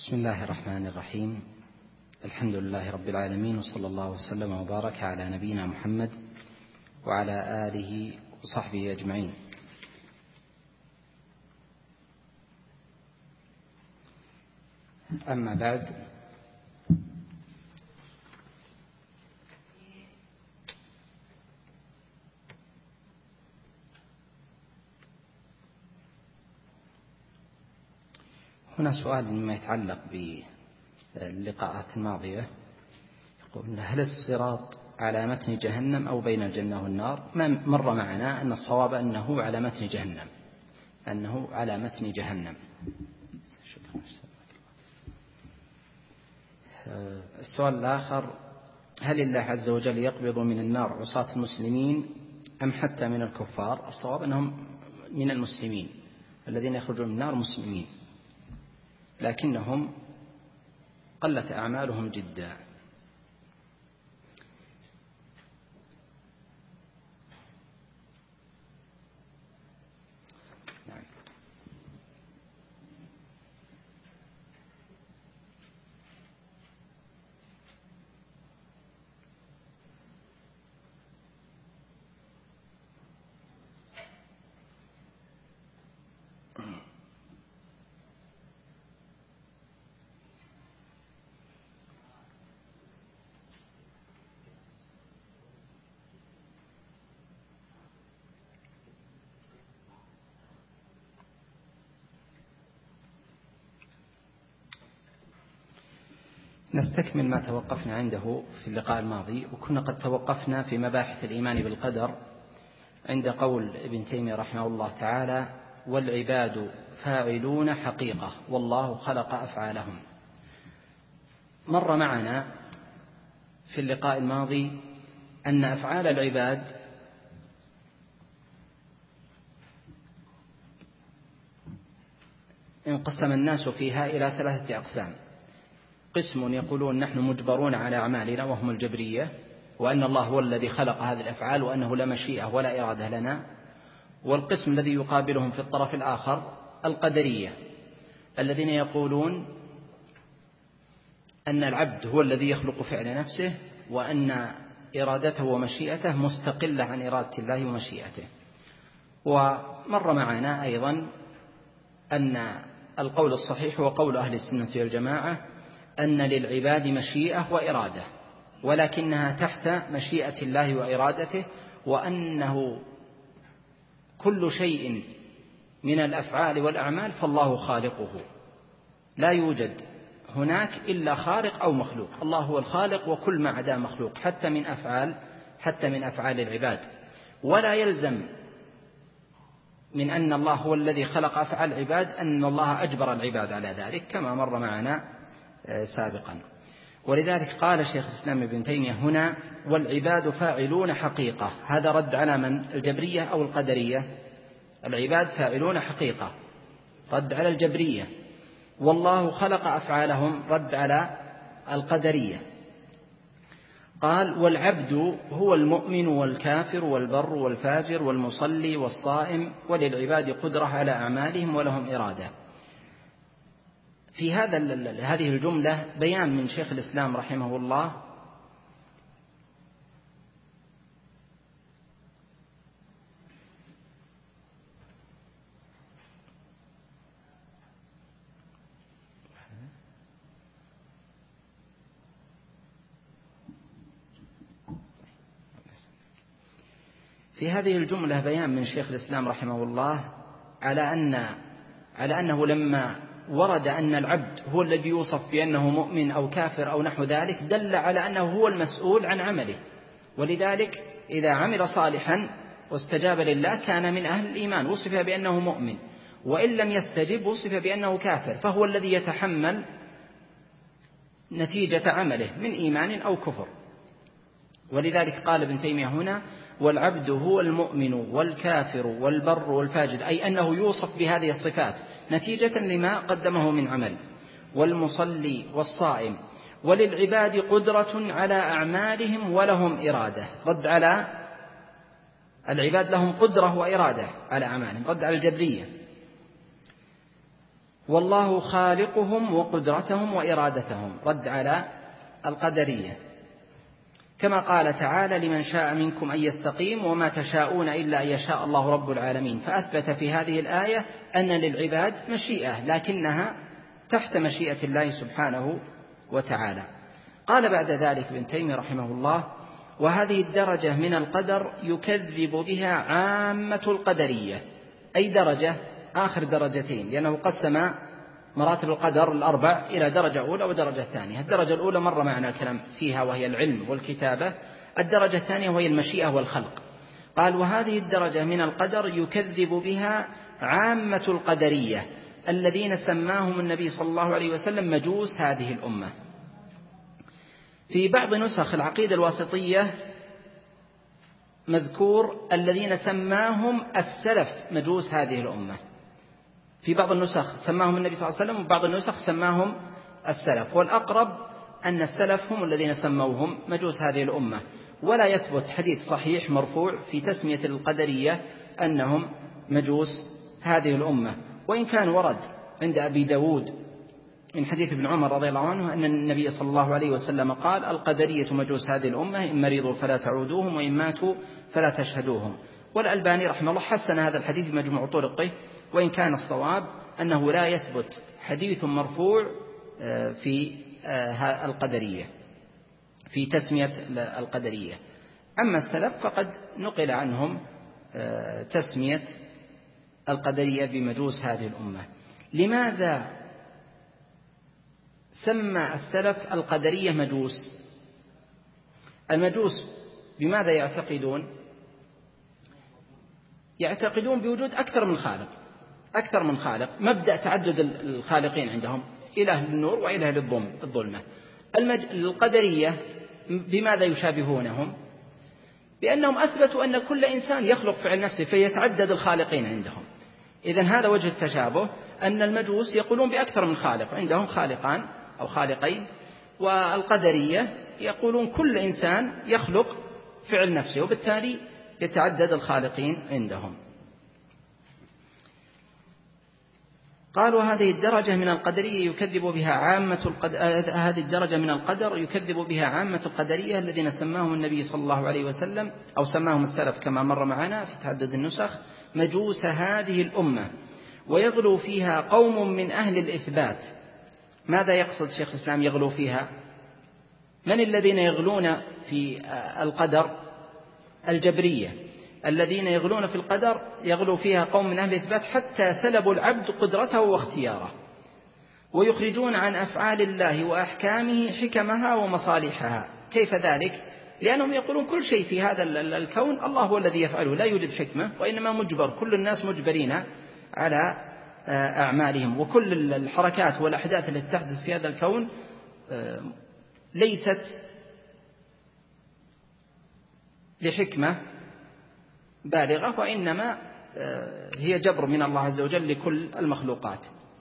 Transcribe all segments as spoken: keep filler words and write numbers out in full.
بسم الله الرحمن الرحيم. الحمد لله رب العالمين، وصلى الله وسلم وبارك على نبينا محمد وعلى آله وصحبه أجمعين. أما بعد، هنا سؤال مما يتعلق باللقاءات الماضية. يقول: هل الصراط على متن جهنم أو بين الجنة والنار؟ مر معنا أن الصواب أنه على متن جهنم أنه على متن جهنم السؤال الآخر: هل الله عز وجل يقبض من النار عصاة المسلمين أم حتى من الكفار؟ الصواب أنهم من المسلمين، الذين يخرجون من النار مسلمين، لكنهم قلت أعمالهم جدا. نعم. نستكمل ما توقفنا عنده في اللقاء الماضي، وكنا قد توقفنا في مباحث الإيمان بالقدر عند قول ابن تيمية رحمه الله تعالى: والعباد فاعلون حقيقة والله خلق أفعالهم. مر معنا في اللقاء الماضي أن أفعال العباد انقسم الناس فيها إلى ثلاثة أقسام: قسم يقولون نحن مجبرون على أعمالنا وهم الجبرية، وأن الله هو الذي خلق هذه الأفعال وأنه لا مشيئة ولا إرادة لنا. والقسم الذي يقابلهم في الطرف الآخر القدرية، الذين يقولون أن العبد هو الذي يخلق فعل نفسه، وأن إرادته ومشيئته مستقلة عن إرادة الله ومشيئته. ومر معنا أيضا أن القول الصحيح هو قول أهل السنة والجماعة، أن للعباد مشيئة وإرادة، ولكنها تحت مشيئة الله وإرادته، وأنه كل شيء من الأفعال والأعمال فالله خالقه، لا يوجد هناك إلا خالق أو مخلوق. الله هو الخالق، وكل ما عدا مخلوق، حتى من أفعال حتى من أفعال العباد. ولا يلزم من أن الله هو الذي خلق أفعال العباد أن الله أجبر العباد على ذلك، كما مر معنا سابقا. ولذلك قال شيخ الإسلام ابن تيمية هنا: والعباد فاعلون حقيقة. هذا رد على من؟ الجبرية أو القدرية؟ العباد فاعلون حقيقة، رد على الجبرية. والله خلق أفعالهم، رد على القدرية. قال: والعبد هو المؤمن والكافر والبر والفاجر والمصلي والصائم، وللعباد قدرة على أعمالهم ولهم إرادة. في هذا هذه الجملة بيان من شيخ الإسلام رحمه الله في هذه الجملة بيان من شيخ الإسلام رحمه الله على أن على أنه لما ورد أن العبد هو الذي يوصف بأنه مؤمن أو كافر أو نحو ذلك، دل على أنه هو المسؤول عن عمله. ولذلك إذا عمل صالحا واستجاب لله كان من أهل الإيمان، وصف بأنه مؤمن، وإن لم يستجب وصف بأنه كافر، فهو الذي يتحمل نتيجة عمله من إيمان أو كفر. ولذلك قال ابن تيمية هنا: والعبد هو المؤمن والكافر والبر والفاجر، أي أنه يوصف بهذه الصفات نتيجة لما قدمه من عمل. والمصلي والصائم، وللعباد قدرة على أعمالهم ولهم إرادة، رد على العباد لهم قدرة وإرادة على أعمالهم، رد على الجبرية. والله خالقهم وقدرتهم وإرادتهم، رد على القدرية، كما قال تعالى لمن شاء منكم أن يستقيم وما تشاءون إلا أن يشاء الله رب العالمين. فأثبت في هذه الآية أن للعباد مشيئة لكنها تحت مشيئة الله سبحانه وتعالى. قال بعد ذلك ابن تيمية رحمه الله: وهذه الدرجة من القدر يكذب بها عامة القدرية، أي درجة آخر درجتين، لأنه قسم مراتب القدر الأربع إلى درجة أولى ودرجة ثانية. الدرجة الأولى مر معنا الكلام فيها وهي العلم والكتابة، الدرجة الثانية وهي المشيئة والخلق. قال: وهذه الدرجة من القدر يكذب بها عامة القدرية الذين سماهم النبي صلى الله عليه وسلم مجوس هذه الأمة. في بعض نسخ العقيدة الواسطية مذكور الذين سماهم السلف مجوس هذه الأمة، في بعض النسخ سماهم النبي صلى الله عليه وسلم وبعض النسخ سماهم السلف، والأقرب أن السلف هم الذين سموهم مجوس هذه الأمة. ولا يثبت حديث صحيح مرفوع في تسمية القدرية أنهم مجوس هذه الأمة، وإن كان ورد عند أبي داود من حديث ابن عمر رضي الله عنه أن النبي صلى الله عليه وسلم قال: القدرية مجوس هذه الأمة، إن مرضوا فلا تعودوهم وإن ماتوا فلا تشهدوهم. والألباني رحمه الله حسن هذا الحديث بمجموع طرقه، وإن كان الصواب أنه لا يثبت حديث مرفوع في القدرية في تسمية القدرية. أما السلف فقد نقل عنهم تسمية القدرية بمجوس هذه الأمة. لماذا سمى السلف القدرية مجوس؟ المجوس بماذا يعتقدون؟ يعتقدون بوجود أكثر من خالق، أكثر من خالق، مبدأ تعدد الخالقين عندهم، إله للنور وإله للظلمة. القدرية بماذا يشابهونهم؟ بأنهم أثبتوا أن كل إنسان يخلق فعل نفسه فيتعدد الخالقين عندهم. إذن هذا وجه التشابه، أن المجوس يقولون بأكثر من خالق، عندهم خالقان أو خالقين، والقدرية يقولون كل إنسان يخلق فعل نفسه وبالتالي يتعدد الخالقين عندهم. قالوا: هذه الدرجة من القدرية يكذب بها عامة القد... هذه الدرجة من القدر يكذب بها عامة القدرية الذين سماهم النبي صلى الله عليه وسلم أو سماهم السلف كما مر معنا في تعدد النسخ مجوس هذه الأمة، ويغلو فيها قوم من أهل الإثبات. ماذا يقصد شيخ الإسلام يغلو فيها؟ من الذين يغلون في القدر؟ الجبرية، الذين يغلون في القدر يغلو فيها قوم من أهل الإثبات حتى سلبوا العبد قدرته واختياره، ويخرجون عن أفعال الله وأحكامه حكمها ومصالحها. كيف ذلك؟ لأنهم يقولون كل شيء في هذا الكون الله هو الذي يفعله، لا يوجد حكمة، وإنما مجبر، كل الناس مجبرين على أعمالهم، وكل الحركات والأحداث التي تحدث في هذا الكون ليست لحكمة بالغة، وإنما هي جبر من الله عز وجل لكل المخلوقات.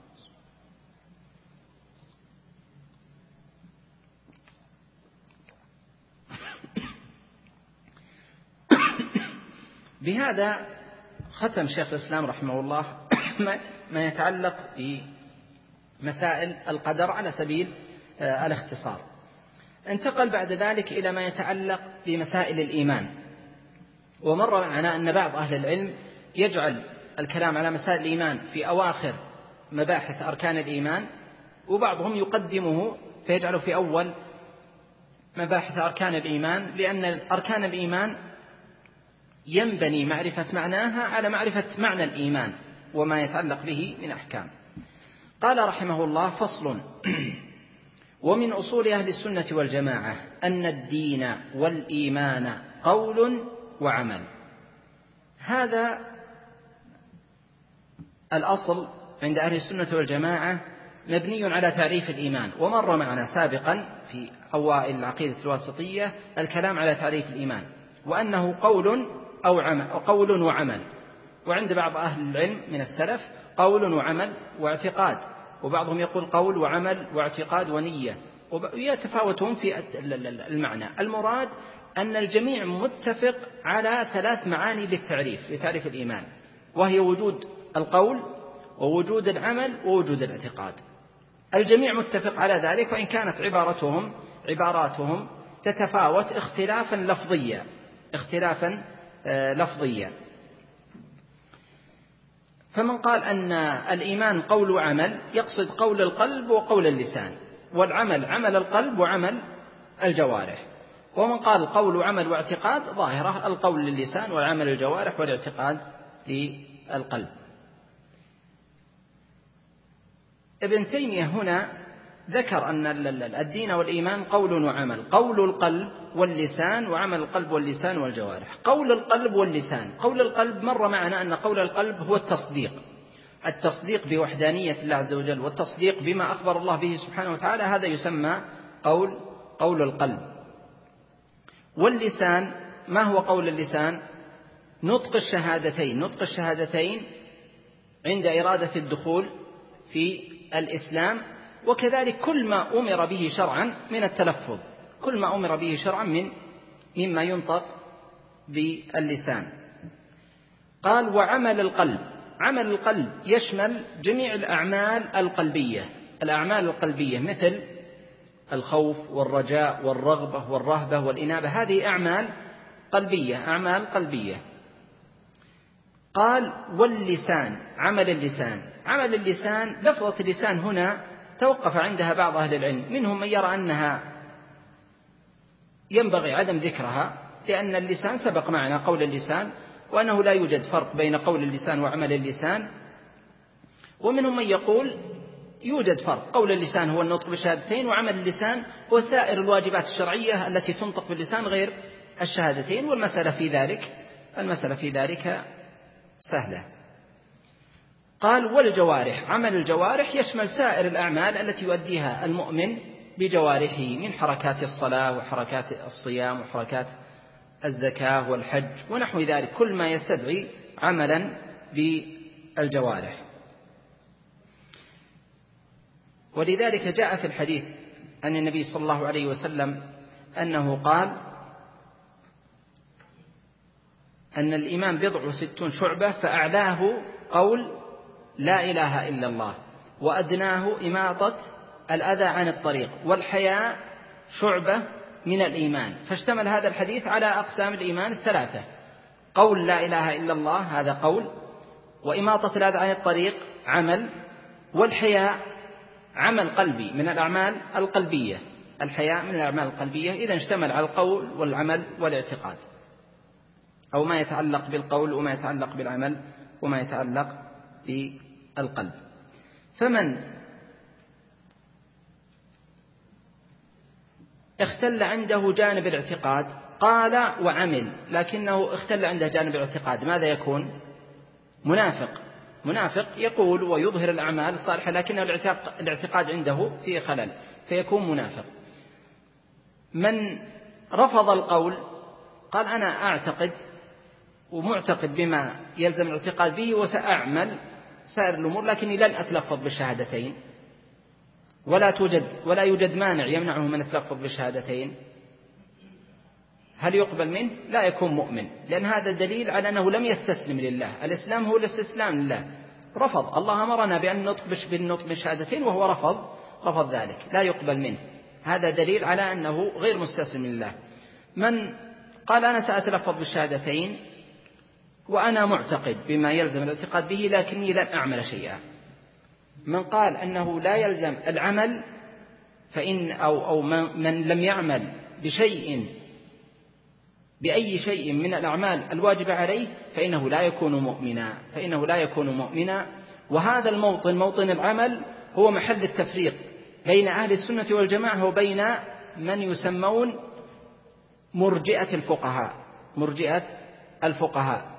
بهذا ختم شيخ الإسلام رحمه الله ما يتعلق بمسائل القدر على سبيل الاختصار. انتقل بعد ذلك إلى ما يتعلق بمسائل الإيمان، ومر معنا أن بعض أهل العلم يجعل الكلام على مسائل الإيمان في أواخر مباحث أركان الإيمان، وبعضهم يقدمه فيجعله في أول مباحث أركان الإيمان، لأن أركان الإيمان ينبني معرفة معناها على معرفة معنى الإيمان وما يتعلق به من أحكام. قال رحمه الله: فصل: ومن أصول أهل السنة والجماعة أن الدين والإيمان قول وعمل. هذا الأصل عند أهل السنة والجماعة مبني على تعريف الإيمان، ومر معنا سابقا في أوائل العقيدة الواسطية الكلام على تعريف الإيمان، وأنه قول أو عمل، قول وعمل. وعند بعض أهل العلم من السلف قول وعمل واعتقاد، وبعضهم يقول قول وعمل واعتقاد ونية، ويتفاوتون في المعنى. المراد أن الجميع متفق على ثلاث معاني للتعريف لتعريف الإيمان، وهي وجود القول ووجود العمل ووجود الاعتقاد. الجميع متفق على ذلك، وإن كانت عبارتهم عباراتهم تتفاوت اختلافا لفظيا اختلافا لفظيا. فمن قال أن الإيمان قول وعمل يقصد قول القلب وقول اللسان، والعمل عمل القلب وعمل الجوارح. ومن قال قول وعمل واعتقاد ظاهرة القول للسان والعمل الجوارح والاعتقاد للقلب. ابن تيمية هنا ذكر أن الدين والإيمان قول وعمل، قول القلب واللسان وعمل القلب واللسان والجوارح. قول القلب واللسان، قول القلب مر معنا أن قول القلب هو التصديق التصديق بوحدانية الله عز وجل، والتصديق بما أخبر الله به سبحانه وتعالى، هذا يسمى قول قول القلب. واللسان، ما هو قول اللسان؟ نطق الشهادتين نطق الشهادتين عند إرادة الدخول في الإسلام، وكذلك كل ما أمر به شرعا من التلفظ، كل ما أمر به شرعا من مما ينطق باللسان. قال وعمل القلب، عمل القلب يشمل جميع الأعمال القلبية الأعمال القلبية مثل الخوف والرجاء والرغبة والرهبة والإنابة، هذه أعمال قلبية أعمال قلبية. قال واللسان، عمل اللسان عمل اللسان لفظة اللسان هنا توقف عندها بعض أهل العلم، منهم من يرى أنها ينبغي عدم ذكرها لأن اللسان سبق معنا قول اللسان، وأنه لا يوجد فرق بين قول اللسان وعمل اللسان. ومنهم من يقول يوجد فرق، قول اللسان هو النطق بالشهادتين، وعمل اللسان هو سائر الواجبات الشرعية التي تنطق باللسان غير الشهادتين، والمسألة في ذلك المسألة في ذلك سهلة. قال والجوارح، عمل الجوارح يشمل سائر الأعمال التي يؤديها المؤمن بجوارحه من حركات الصلاة وحركات الصيام وحركات الزكاة والحج ونحو ذلك، كل ما يستدعي عملا بالجوارح. ولذلك جاء في الحديث عن النبي صلى الله عليه وسلم أنه قال أن الإيمان بضع وستون شعبة، فأعلاه قول لا إله إلا الله، وأدناه إماطة الأذى عن الطريق، والحياء شعبة من الإيمان. فاشتمل هذا الحديث على أقسام الإيمان الثلاثة: قول لا إله إلا الله هذا قول، وإماطة الأذى عن الطريق عمل، والحياء عمل قلبي من الأعمال القلبية الحياء من الأعمال القلبية. إذا اشتمل على القول والعمل والاعتقاد، أو ما يتعلق بالقول وما يتعلق بالعمل وما يتعلق بالقلب. فمن اختل عنده جانب الاعتقاد قال وعمل لكنه اختل عنده جانب الاعتقاد، ماذا يكون؟ منافق. منافق يقول ويظهر الأعمال الصالحة لكن الاعتقاد عنده فيه خلل، فيكون منافق. من رفض القول قال أنا أعتقد ومعتقد بما يلزم الاعتقاد به وسأعمل سائر الأمور، لكني لن أتلفظ بالشهادتين، ولا توجد ولا يوجد مانع يمنعه من التلفظ بالشهادتين، هل يقبل منه؟ لا يكون مؤمن، لأن هذا دليل على أنه لم يستسلم لله. الإسلام هو الاستسلام لله، رفض. الله أمرنا بأن نطق بالنطق بالشهادتين وهو رفض رفض ذلك، لا يقبل منه. هذا دليل على أنه غير مستسلم لله. من قال أنا سأتلفظ بالشهادتين وأنا معتقد بما يلزم الاعتقاد به لكني لن أعمل شيئا. من قال أنه لا يلزم العمل فإن أو أو من لم يعمل بشيء بأي شيء من الأعمال الواجبة عليه فإنه لا يكون مؤمنا فإنه لا يكون مؤمنا. وهذا الموطن موطن العمل هو محل التفريق بين أهل السنة والجماعة وبين من يسمون مرجئة الفقهاء مرجئة الفقهاء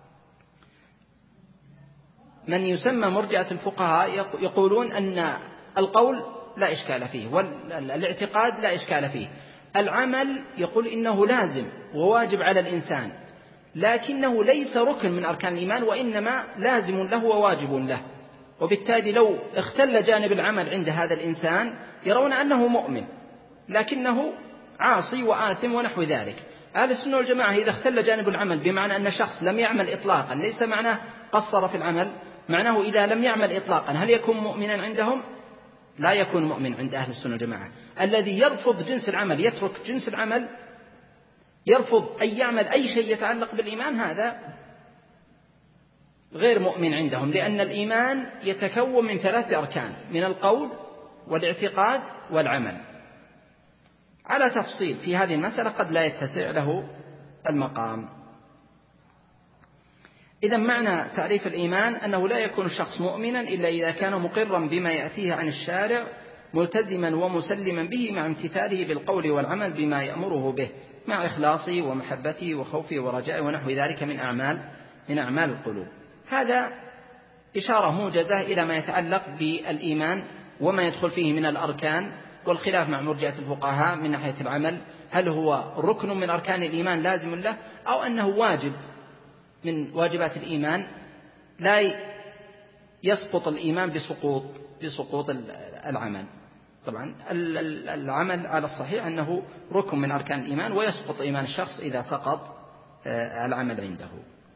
من يسمى مرجئة الفقهاء يقولون أن القول لا إشكال فيه والاعتقاد لا إشكال فيه، العمل يقول إنه لازم وواجب على الإنسان لكنه ليس ركن من أركان الإيمان وإنما لازم له وواجب له، وبالتالي لو اختل جانب العمل عند هذا الإنسان يرون أنه مؤمن لكنه عاصي وآثم ونحو ذلك. أهل السنة والجماعة إذا اختل جانب العمل بمعنى أن شخص لم يعمل إطلاقا ليس معناه قصر في العمل، معناه إذا لم يعمل إطلاقا هل يكون مؤمنا عندهم؟ لا يكون مؤمن عند أهل السنة والجماعة. الذي يرفض جنس العمل، يترك جنس العمل، يرفض أن يعمل أي شيء يتعلق بالإيمان، هذا غير مؤمن عندهم، لأن الإيمان يتكون من ثلاثة أركان: من القول والاعتقاد والعمل. على تفصيل في هذه المسألة قد لا يتسع له المقام. إذا معنى تعريف الإيمان أنه لا يكون الشخص مؤمنا إلا إذا كان مقرا بما يأتيه عن الشارع، ملتزما ومسلما به مع امتثاله بالقول والعمل بما يأمره به، مع إخلاصه ومحبته وخوفه ورجائه ونحو ذلك من أعمال من أعمال القلوب. هذا إشارة موجزة إلى ما يتعلق بالإيمان وما يدخل فيه من الأركان، والخلاف مع مرجئة الفقهاء من ناحية العمل، هل هو ركن من أركان الإيمان لازم له، أو أنه واجب من واجبات الإيمان لا يسقط الإيمان بسقوط بسقوط العمل. طبعا العمل على الصحيح أنه ركن من أركان الإيمان، ويسقط إيمان الشخص إذا سقط العمل عنده.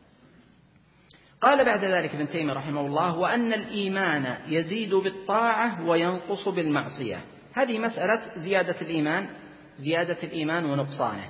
قال بعد ذلك ابن تيمية رحمه الله: وأن الإيمان يزيد بالطاعة وينقص بالمعصية. هذه مسألة زيادة الإيمان زيادة الإيمان ونقصانه.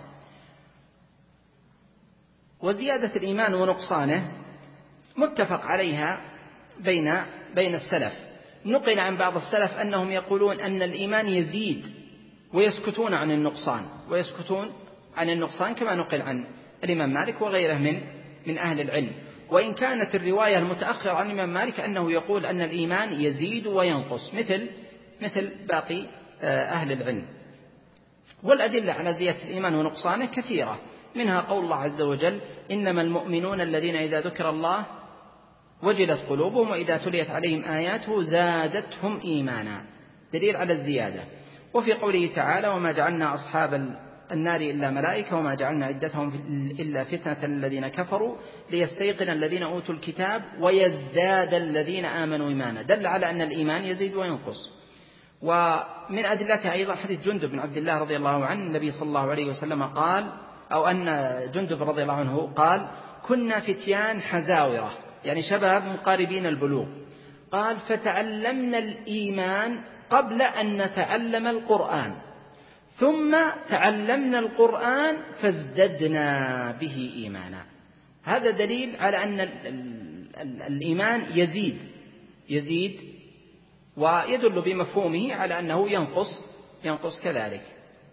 وزيادة الإيمان ونقصانه متفق عليها بين بين السلف. نقل عن بعض السلف أنهم يقولون أن الإيمان يزيد ويسكتون عن النقصان ويسكتون عن النقصان كما نقل عن الإمام مالك وغيره من من أهل العلم. وإن كانت الرواية المتأخرة عن الإمام مالك أنه يقول أن الإيمان يزيد وينقص مثل مثل باقي أهل العلم. والأدلة على زيادة الإيمان ونقصانه كثيرة، منها قول الله عز وجل: إنما المؤمنون الذين إذا ذكر الله وجلت قلوبهم وإذا تليت عليهم آياته زادتهم إيمانا، دليل على الزيادة. وفي قوله تعالى: وما جعلنا أصحاب النار إلا ملائكة وما جعلنا عدتهم إلا فتنة الذين كفروا ليستيقن الذين أوتوا الكتاب ويزداد الذين آمنوا إيمانا، دل على أن الإيمان يزيد وينقص. ومن أدلتها أيضا حديث جندب بن عبد الله رضي الله عنه، النبي صلى الله عليه وسلم قال، أو أن جندب رضي الله عنه قال: كنا فتيان حزاورة، يعني شباب مقاربين البلوغ، قال: فتعلمنا الإيمان قبل أن نتعلم القرآن، ثم تعلمنا القرآن فازددنا به إيمانا. هذا دليل على أن الإيمان يزيد يزيد ويدل بمفهومه على أنه ينقص ينقص كذلك.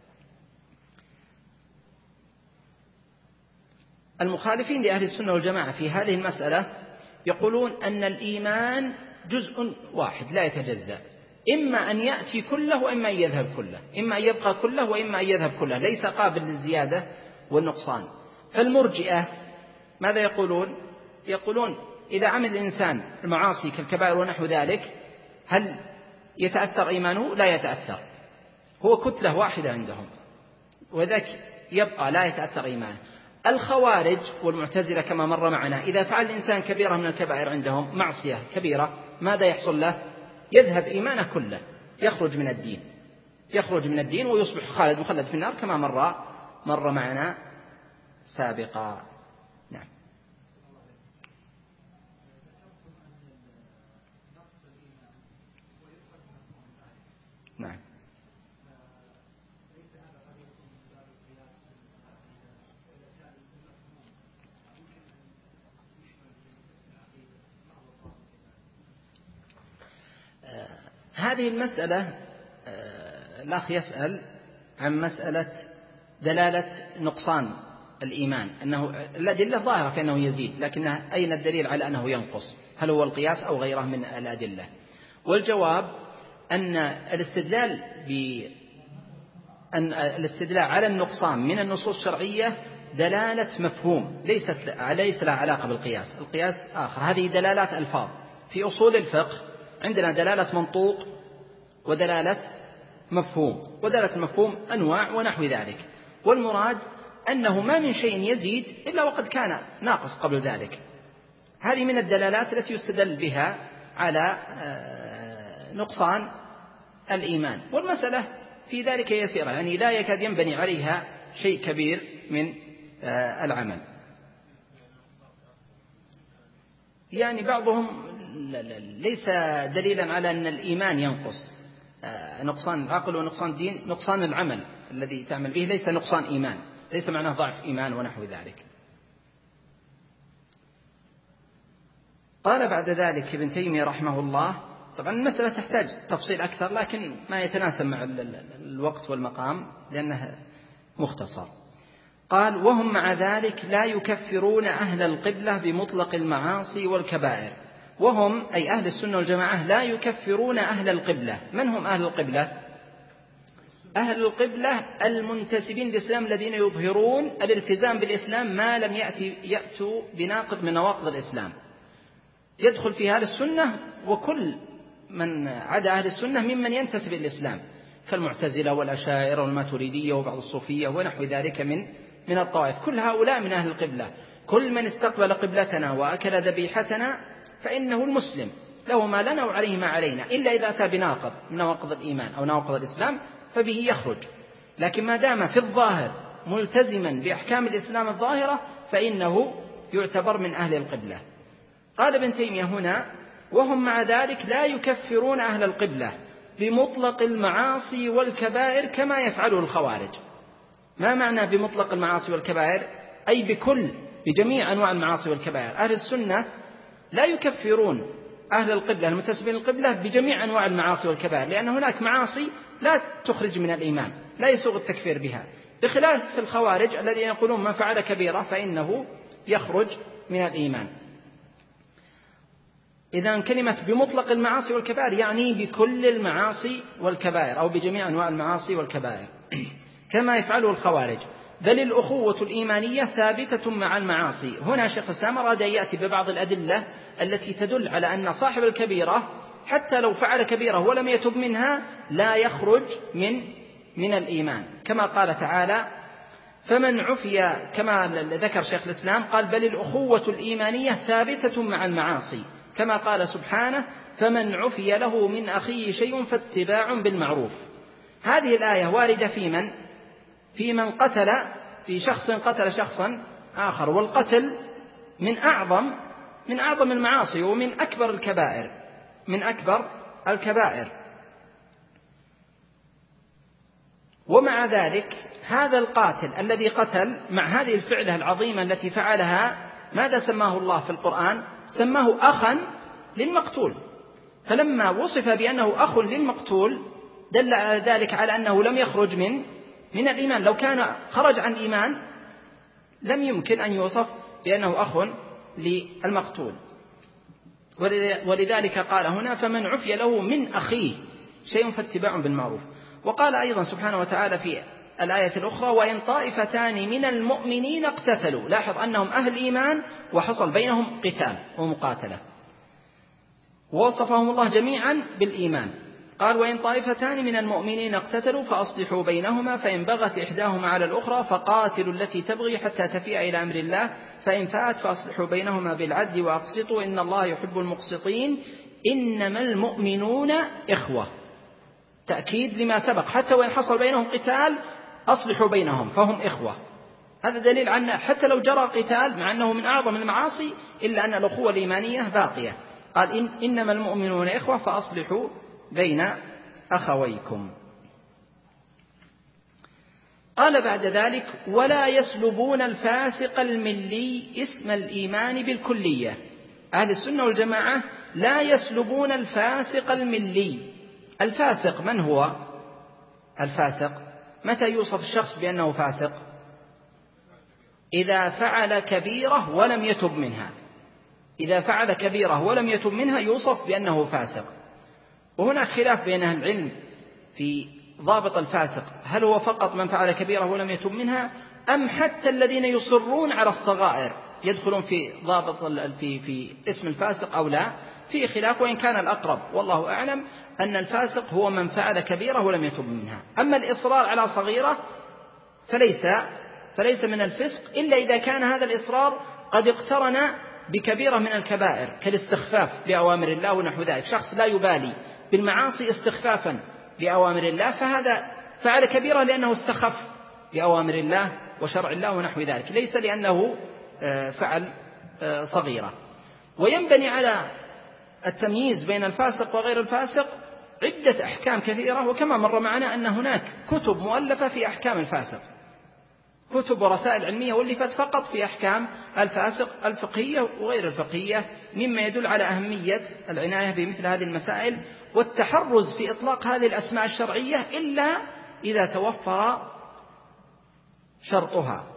المخالفين لأهل السنة والجماعة في هذه المسألة يقولون أن الإيمان جزء واحد لا يتجزأ، إما أن يأتي كله وإما أن يذهب كله، إما أن يبقى كله وإما أن يذهب كله، ليس قابل للزيادة والنقصان. فالمرجئة ماذا يقولون؟ يقولون إذا عمل الإنسان المعاصي كالكبائر ونحو ذلك هل يتأثر إيمانه؟ لا يتأثر، هو كتلة واحدة عندهم، وذلك يبقى لا يتأثر إيمانه. الخوارج والمعتزلة كما مر معنا إذا فعل الإنسان كبيرة من الكبائر عندهم معصية كبيرة ماذا يحصل له؟ يذهب إيمانه كله، يخرج من الدين يخرج من الدين ويصبح خالد مخلد في النار كما مر مر معنا سابقا. نعم. نعم. هذه المسألة الأخ يسأل عن مسألة دلالة نقصان الإيمان، أنه الأدلة ظاهرة في أنه يزيد، لكن أين الدليل على أنه ينقص؟ هل هو القياس أو غيره من الأدلة؟ والجواب أن الاستدلال أن الاستدلال على النقصان من النصوص الشرعية دلالة مفهوم ليست ليس لها علاقة بالقياس. القياس آخر، هذه دلالات ألفاظ. في أصول الفقه عندنا دلالة منطوق ودلالة مفهوم، ودلالة المفهوم أنواع ونحو ذلك، والمراد أنه ما من شيء يزيد إلا وقد كان ناقص قبل ذلك. هذه من الدلالات التي يستدل بها على نقصان الإيمان، والمسألة في ذلك يسيرة، يعني لا يكاد ينبني عليها شيء كبير من العمل. يعني بعضهم ليس دليلا على أن الإيمان ينقص، نقصان العقل ونقصان الدين، نقصان العمل الذي تعمل به ليس نقصان إيمان، ليس معناه ضعف إيمان ونحو ذلك. قال بعد ذلك ابن تيمية رحمه الله، طبعا المسألة تحتاج تفصيل أكثر لكن ما يتناسب مع الوقت والمقام لأنه مختصر. قال: وهم مع ذلك لا يكفرون أهل القبلة بمطلق المعاصي والكبائر. وهم أي أهل السنة والجماعة لا يكفرون أهل القبلة. من هم أهل القبلة؟ أهل القبلة المنتسبين للإسلام الذين يظهرون الالتزام بالإسلام ما لم يأتي يأتوا بناقض من نواقض الإسلام، يدخل في أهل السنة وكل من عدا أهل السنة ممن ينتسب الإسلام كالمعتزلة والأشاعرة والماتريدية وبعض الصوفية ونحو ذلك من من الطوائف، كل هؤلاء من أهل القبلة. كل من استقبل قبلتنا وأكل ذبيحتنا فإنه المسلم، له ما لنا وعليه ما علينا، إلا إذا أتى بناقض من نواقض الإيمان أو نواقض الإسلام فبه يخرج، لكن ما دام في الظاهر ملتزما بأحكام الإسلام الظاهرة فإنه يعتبر من أهل القبلة. قال ابن تيمية هنا: وهم مع ذلك لا يكفرون أهل القبلة بمطلق المعاصي والكبائر كما يفعله الخوارج. ما معنى بمطلق المعاصي والكبائر؟ أي بكل بجميع أنواع المعاصي والكبائر. أهل السنة لا يكفرون أهل القبلة المنتسبين للقبلة بجميع أنواع المعاصي والكبائر، لأن هناك معاصي لا تخرج من الإيمان لا يسوغ التكفير بها، بخلاف الخوارج الذين يقولون من فعل كبيرة فإنه يخرج من الإيمان. إذا كلمة بمطلق المعاصي والكبائر يعني بكل المعاصي والكبائر أو بجميع أنواع المعاصي والكبائر كما يفعله الخوارج. بل الأخوة الإيمانية ثابتة مع المعاصي. هنا شيخ الإسلام أراد أن يأتي ببعض الأدلة التي تدل على أن صاحب الكبيرة حتى لو فعل كبيرة ولم يتب منها لا يخرج من من الإيمان، كما قال تعالى: فمن عفي، كما ذكر شيخ الإسلام قال: بل الأخوة الإيمانية ثابتة مع المعاصي، كما قال سبحانه: فمن عفي له من أخيه شيء فاتباع بالمعروف. هذه الآية واردة في من؟ في من قتل، في شخص قتل شخصا آخر، والقتل من أعظم من أعظم المعاصي ومن أكبر الكبائر من أكبر الكبائر. ومع ذلك هذا القاتل الذي قتل مع هذه الفعلة العظيمة التي فعلها ماذا سماه الله في القرآن؟ سماه أخا للمقتول. فلما وصف بأنه أخ للمقتول دل على ذلك على أنه لم يخرج من من الإيمان. لو كان خرج عن إيمان لم يمكن أن يوصف بأنه أخ للمقتول. ولذلك قال هنا: فمن عفي له من أخيه شيء فاتباع بالمعروف. وقال أيضا سبحانه وتعالى في الآية الأخرى: وإن طائفتان من المؤمنين اقتتلوا. لاحظ أنهم أهل إيمان وحصل بينهم قتال ومقاتلة، ووصفهم الله جميعا بالإيمان. قال: وإن طائفتان من المؤمنين اقتتلوا فأصلحوا بينهما فإن بغت إحداهما على الأخرى فقاتلوا التي تبغي حتى تفيء إلى أمر الله فإن فاءت فأصلحوا بينهما بالعدل وأقسطوا إن الله يحب المقسطين إنما المؤمنون إخوة. تأكيد لما سبق، حتى وإن حصل بينهم قتال أصلحوا بينهم فهم إخوة. هذا دليل عن حتى لو جرى قتال مع أنه من أعظم المعاصي إلا أن الأخوة الإيمانية باقية. قال: إن إنما المؤمنون إخوة فأصلحوا بين أخويكم. قال بعد ذلك: ولا يسلبون الفاسق الملي اسم الإيمان بالكلية. أهل السنة والجماعة لا يسلبون الفاسق الملي. الفاسق من هو؟ الفاسق متى يوصف الشخص بأنه فاسق؟ إذا فعل كبيرة ولم يتب منها. إذا فعل كبيرة ولم يتب منها يوصف بأنه فاسق. وهناك خلاف بين أهل العلم في ضابط الفاسق، هل هو فقط من فعل كبيرة ولم يتب منها أم حتى الذين يصرون على الصغائر يدخلون في ضابط في في اسم الفاسق أو لا؟ في خلاف، وإن كان الأقرب والله أعلم أن الفاسق هو من فعل كبيرة ولم يتب منها. أما الإصرار على صغيرة فليس فليس من الفسق إلا إذا كان هذا الإصرار قد اقترن بكبيرة من الكبائر كالاستخفاف بأوامر الله ونحو ذلك. شخص لا يبالي بالمعاصي استخفافا بأوامر الله فهذا فعل كبيرة لأنه استخف بأوامر الله وشرع الله ونحو ذلك، ليس لأنه فعل صغيرة. وينبني على التمييز بين الفاسق وغير الفاسق عدة أحكام كثيرة، وكما مر معنا أن هناك كتب مؤلفة في أحكام الفاسق، كتب ورسائل علمية ولفت فقط في أحكام الفاسق الفقهية وغير الفقهية، مما يدل على أهمية العناية بمثل هذه المسائل والتحرز في إطلاق هذه الأسماء الشرعية إلا إذا توفر شرطها.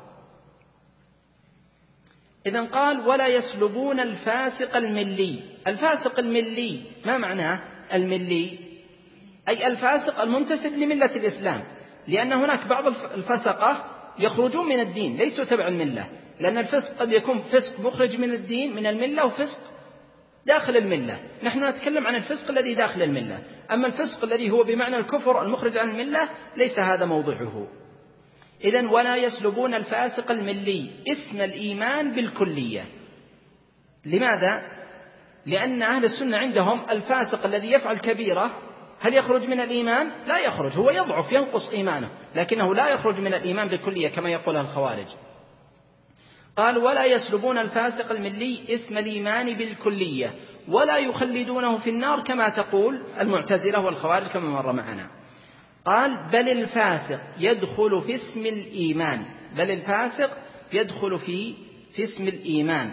إذن قال ولا يسلبون الفاسق الملي. الفاسق الملي ما معناه الملي؟ أي الفاسق المنتسب لملة الإسلام، لأن هناك بعض الفسقة يخرجون من الدين ليسوا تبع الملة، لأن الفسق قد يكون فسق مخرج من الدين من الملة وفسق داخل الملة. نحن نتكلم عن الفسق الذي داخل الملة، أما الفسق الذي هو بمعنى الكفر المخرج عن الملة ليس هذا موضعه. إذن ولا يسلبون الفاسق الملي اسم الإيمان بالكلية. لماذا؟ لأن أهل السنة عندهم الفاسق الذي يفعل كبيرة هل يخرج من الإيمان؟ لا يخرج، هو يضعف ينقص إيمانه، لكنه لا يخرج من الإيمان بالكلية كما يقول الخوارج. قال ولا يسلبون الفاسق الملي اسم الإيمان بالكلية ولا يخلدونه في النار كما تقول المعتزلة والخوارج كما مر معنا. قال بل الفاسق يدخل في اسم الإيمان، بل الفاسق يدخل في في اسم الإيمان.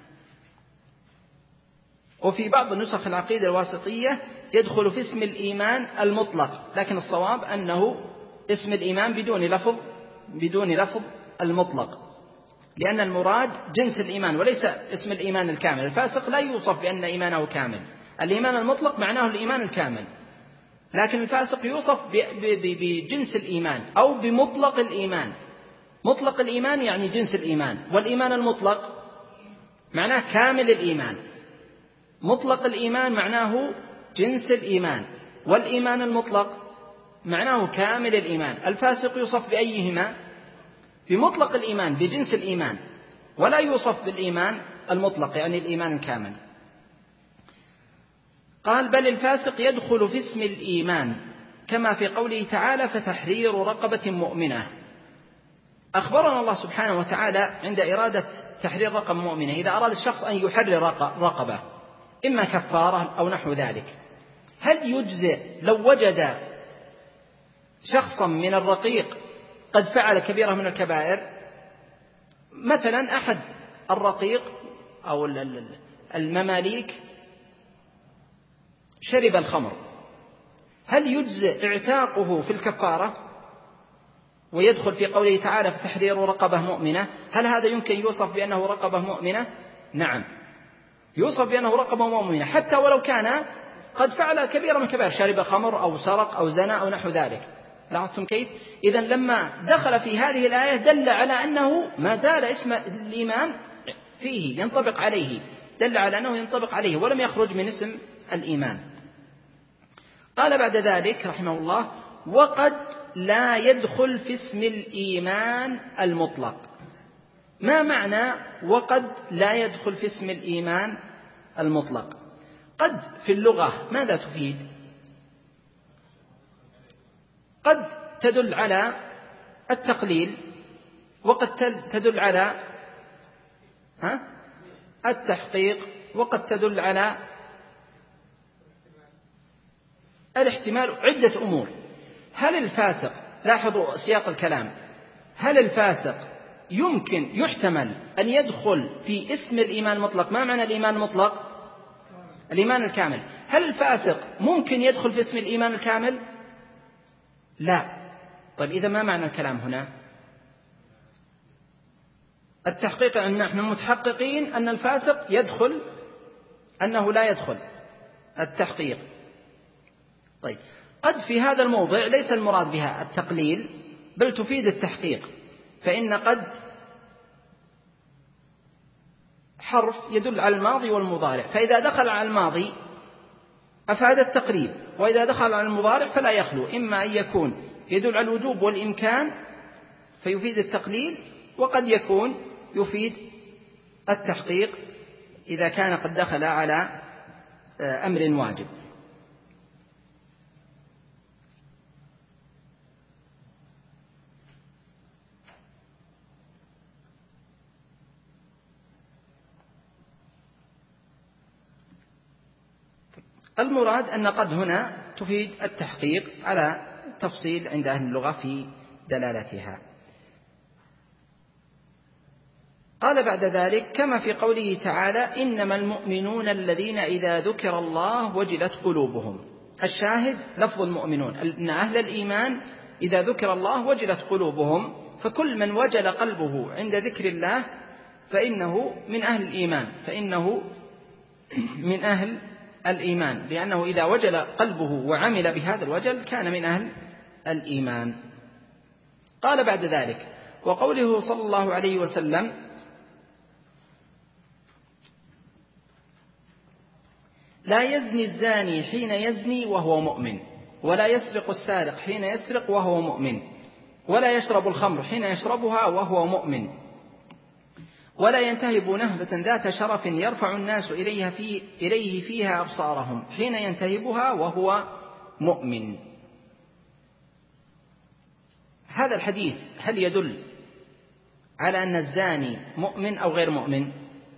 وفي بعض نسخ العقيدة الواسطية يدخل في اسم الإيمان المطلق، لكن الصواب أنه اسم الإيمان بدون لفظ بدون لفظ المطلق، لأن المراد جنس الإيمان وليس اسم الإيمان الكامل. الفاسق لا يوصف بأن إيمانه كامل، الإيمان المطلق معناه الإيمان الكامل، لكن الفاسق يوصف بجنس الإيمان أو بمطلق الإيمان. مطلق الإيمان يعني جنس الإيمان، والإيمان المطلق معناه كامل الإيمان. مطلق الإيمان معناه جنس الإيمان، والإيمان المطلق معناه كامل الإيمان. الفاسق يوصف بأيهما؟ بمطلق الإيمان بجنس الإيمان، ولا يوصف بالإيمان المطلق يعني الإيمان الكامل. قال بل الفاسق يدخل في اسم الإيمان كما في قوله تعالى فتحرير رقبة مؤمنة. أخبرنا الله سبحانه وتعالى عند إرادة تحرير رقبة مؤمنة إذا أراد الشخص أن يحرر رقبة إما كفارة أو نحو ذلك، هل يجزئ لو وجد شخصا من الرقيق قد فعل كبيرة من الكبائر؟ مثلا أحد الرقيق أو المماليك شرب الخمر، هل يجزئ اعتاقه في الكفارة ويدخل في قوله تعالى فتحرير رقبة مؤمنة؟ هل هذا يمكن يوصف بأنه رقبة مؤمنة؟ نعم يوصف بأنه رقبة مؤمنة حتى ولو كان قد فعل كبيرة من الكبائر، شرب خمر أو سرق أو زنا أو نحو ذلك. لاحظتم كيف؟ إذن لما دخل في هذه الآية دل على أنه ما زال اسم الإيمان فيه ينطبق عليه، دل على أنه ينطبق عليه ولم يخرج من اسم الإيمان. قال بعد ذلك رحمه الله وقد لا يدخل في اسم الإيمان المطلق. ما معنى وقد لا يدخل في اسم الإيمان المطلق؟ قد في اللغة ماذا تفيد؟ قد تدل على التقليل، وقد تدل على ها التحقيق، وقد تدل على الاحتمال، عدة أمور. هل الفاسق، لاحظوا سياق الكلام، هل الفاسق يمكن يحتمل أن يدخل في اسم الإيمان المطلق؟ ما معنى الإيمان المطلق؟ الإيمان الكامل. هل الفاسق ممكن يدخل في اسم الإيمان الكامل؟ لا. طيب إذا ما معنى الكلام هنا؟ التحقيق أن نحن متحققين أن الفاسق يدخل، أنه لا يدخل. التحقيق. طيب قد في هذا الموضع ليس المراد بها التقليل بل تفيد التحقيق، فإن قد حرف يدل على الماضي والمضارع، فإذا دخل على الماضي أفاد التقريب، وإذا دخل على المضارع فلا يخلو، إما أن يكون يدل على الوجوب والإمكان فيفيد التقليل، وقد يكون يفيد التحقيق إذا كان قد دخل على أمر واجب. المراد أن قد هنا تفيد التحقيق على تفصيل عند أهل اللغة في دلالتها. قال بعد ذلك: كما في قوله تعالى: إنما المؤمنون الذين إذا ذكر الله وجلت قلوبهم. الشاهد لفظ المؤمنون، أن أهل الإيمان إذا ذكر الله وجلت قلوبهم، فكل من وجل قلبه عند ذكر الله فإنه من أهل الإيمان، فإنه من أهل الإيمان، لأنه إذا وجل قلبه وعمل بهذا الوجل كان من أهل الإيمان. قال بعد ذلك: وقوله صلى الله عليه وسلم: لا يزني الزاني حين يزني وهو مؤمن، ولا يسرق السارق حين يسرق وهو مؤمن، ولا يشرب الخمر حين يشربها وهو مؤمن، ولا ينتهب نهبة ذات شرف يرفع الناس إليها في إليه فيها أبصارهم حين ينتهبها وهو مؤمن. هذا الحديث هل يدل على أن الزاني مؤمن أو غير مؤمن؟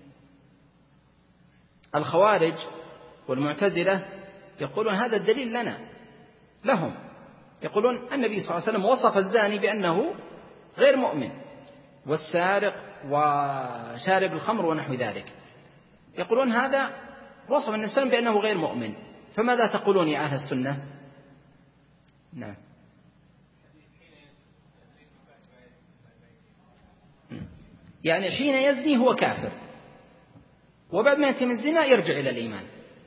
الخوارج والمعتزلة يقولون هذا الدليل لنا لهم، يقولون النبي صلى الله عليه وسلم وصف الزاني بأنه غير مؤمن، والسارق وشارب الخمر ونحو ذلك، يقولون هذا وصف النبي صلى الله عليه وسلم بأنه غير مؤمن. فماذا تقولون يا أهل السنة؟ نعم، يعني حين يزني هو كافر، وبعد ما يتم الزنا يرجع إلى الإيمان.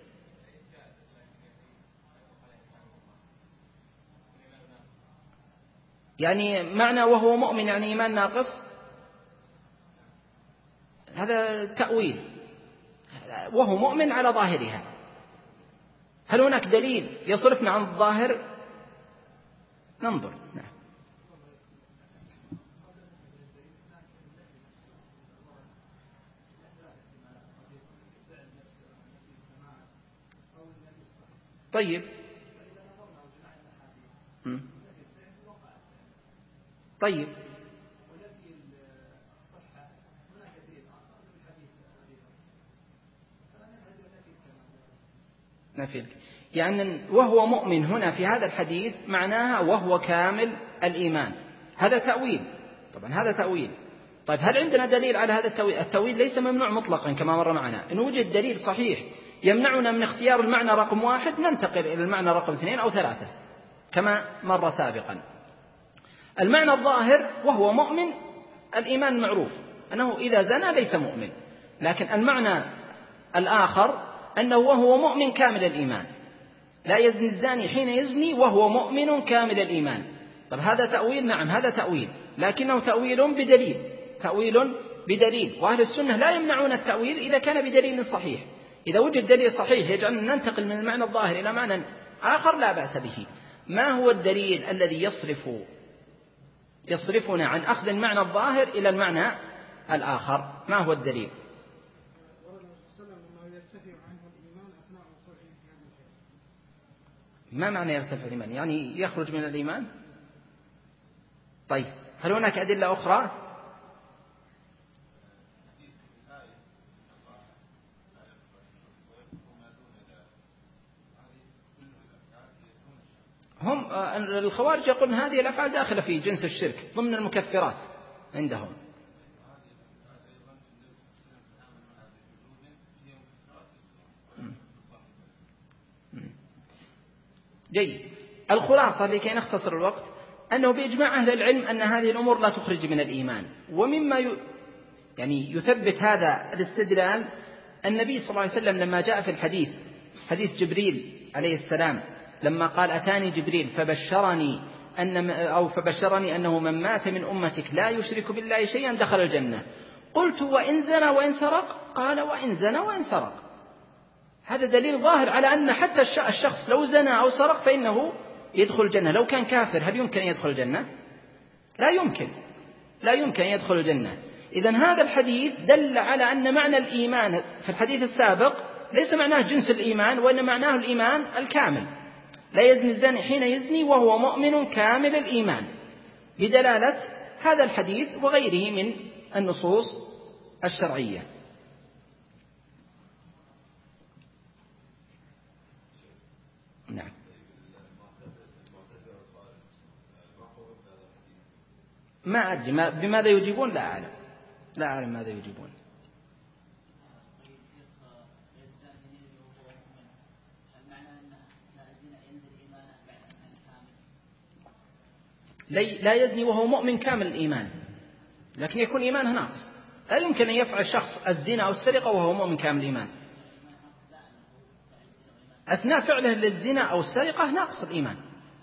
يعني معنى وهو مؤمن يعني إيمان ناقص، هذا تأويل، وهو مؤمن على ظاهرها. هل هناك دليل يصرفنا عن الظاهر؟ ننظر. نعم. طيب طيب نفي، يعني وهو مؤمن هنا في هذا الحديث معناها وهو كامل الإيمان، هذا تأويل. طبعا هذا تأويل. طيب هل عندنا دليل على هذا التأويل؟ التأويل ليس ممنوع مطلقا كما مر معنا. إن وجد دليل صحيح يمنعنا من اختيار المعنى رقم واحد ننتقل إلى المعنى رقم اثنين أو ثلاثة كما مر سابقا. المعنى الظاهر وهو مؤمن، الإيمان معروف أنه إذا زنى ليس مؤمن، لكن المعنى الآخر أنه وهو مؤمن كامل الإيمان. لا يزني الزاني حين يزني وهو مؤمن كامل الإيمان. طب هذا تأويل؟ نعم هذا تأويل، لكنه تأويل بدليل، تأويل بدليل. وأهل السنة لا يمنعون التأويل إذا كان بدليل صحيح. إذا وجد دليل صحيح يجعلنا ننتقل من المعنى الظاهر إلى معنى آخر لا بأس به. ما هو الدليل الذي يصرف يصرفنا عن أخذ المعنى الظاهر إلى المعنى الآخر؟ ما هو الدليل؟ ما معنى يرتفع الإيمان؟ يعني يخرج من الإيمان؟ طيب هل هناك أدلة أخرى؟ هم الخوارج يقولون هذه الأفعال داخلة في جنس الشرك ضمن المكفرات عندهم. جيد. الخلاصة لكي نختصر الوقت أنه بإجماع أهل العلم أن هذه الأمور لا تخرج من الإيمان. ومما ي... يعني يثبت هذا الاستدلال النبي صلى الله عليه وسلم لما جاء في الحديث حديث جبريل عليه السلام لما قال أتاني جبريل فبشرني أن أو فبشرني أنه من مات من أمتك لا يشرك بالله شيئا دخل الجنة. قلت وإن زنى وإن سرق؟ قال وإن زنى وإن سرق. هذا دليل ظاهر على أن حتى الشخص لو زنى أو سرق فإنه يدخل الجنة. لو كان كافر هل يمكن أن يدخل الجنة؟ لا يمكن، لا يمكن أن يدخل الجنة. إذن هذا الحديث دل على أن معنى الإيمان في الحديث السابق ليس معناه جنس الإيمان، وإن معناه الإيمان الكامل. لا يزني الزاني حين يزني وهو مؤمن كامل الإيمان، بدلالة هذا الحديث وغيره من النصوص الشرعية. ما أدري بماذا يجيبون، لا أعلم لا أعلم ماذا يجيبون. لا يزني وهو مؤمن كامل الإيمان، لكن يكون إيمانه ناقص. لا يمكن أن يفعل شخص الزنا أو السرقة وهو مؤمن كامل الإيمان. أثناء فعله للزنا أو السرقة ناقص الإيمان.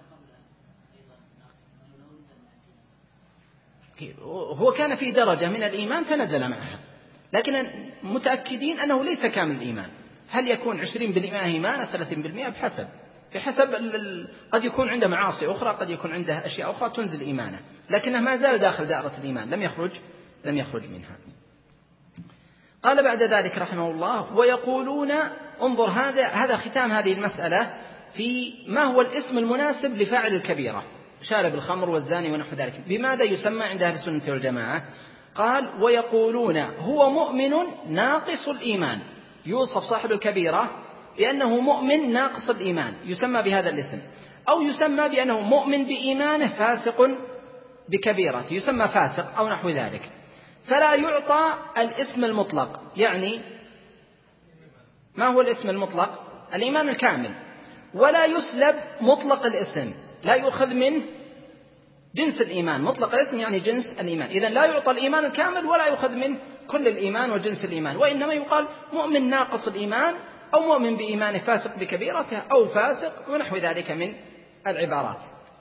هو كان في درجة من الإيمان فنزل معها، لكن متأكدين أنه ليس كامل الإيمان. هل يكون عشرين بالمئة إيمان ثلاثين بالمئة بحسب بحسب قد يكون عنده معاصي أخرى، قد يكون عنده أشياء أخرى تنزل إيمانه، لكنه ما زال داخل دائرة الإيمان، لم يخرج لم يخرج منها. قال بعد ذلك رحمه الله: ويقولون، انظر هذا هذا ختام هذه المسألة في ما هو الاسم المناسب لفاعل الكبيرة، شارب الخمر والزاني ونحو ذلك، بماذا يسمى عند أهل السنة والجماعة؟ قال: ويقولون هو مؤمن ناقص الإيمان. يوصف صاحب الكبيرة بأنه مؤمن ناقص الإيمان، يسمى بهذا الاسم، أو يسمى بأنه مؤمن بإيمانه فاسق بكبيرته، يسمى فاسق أو نحو ذلك. فلا يعطى الاسم المطلق. يعني ما هو الاسم المطلق؟ الإيمان الكامل. ولا يسلب مطلق الاسم، لا يؤخذ منه جنس الإيمان. مطلق الاسم يعني جنس الإيمان، إذن لا يعطى الإيمان الكامل ولا يؤخذ منه كل الإيمان وجنس الإيمان، وإنما يقال مؤمن ناقص الإيمان، أو مؤمن بإيمانه فاسق بكبيرته، أو فاسق ونحو ذلك من العبارات.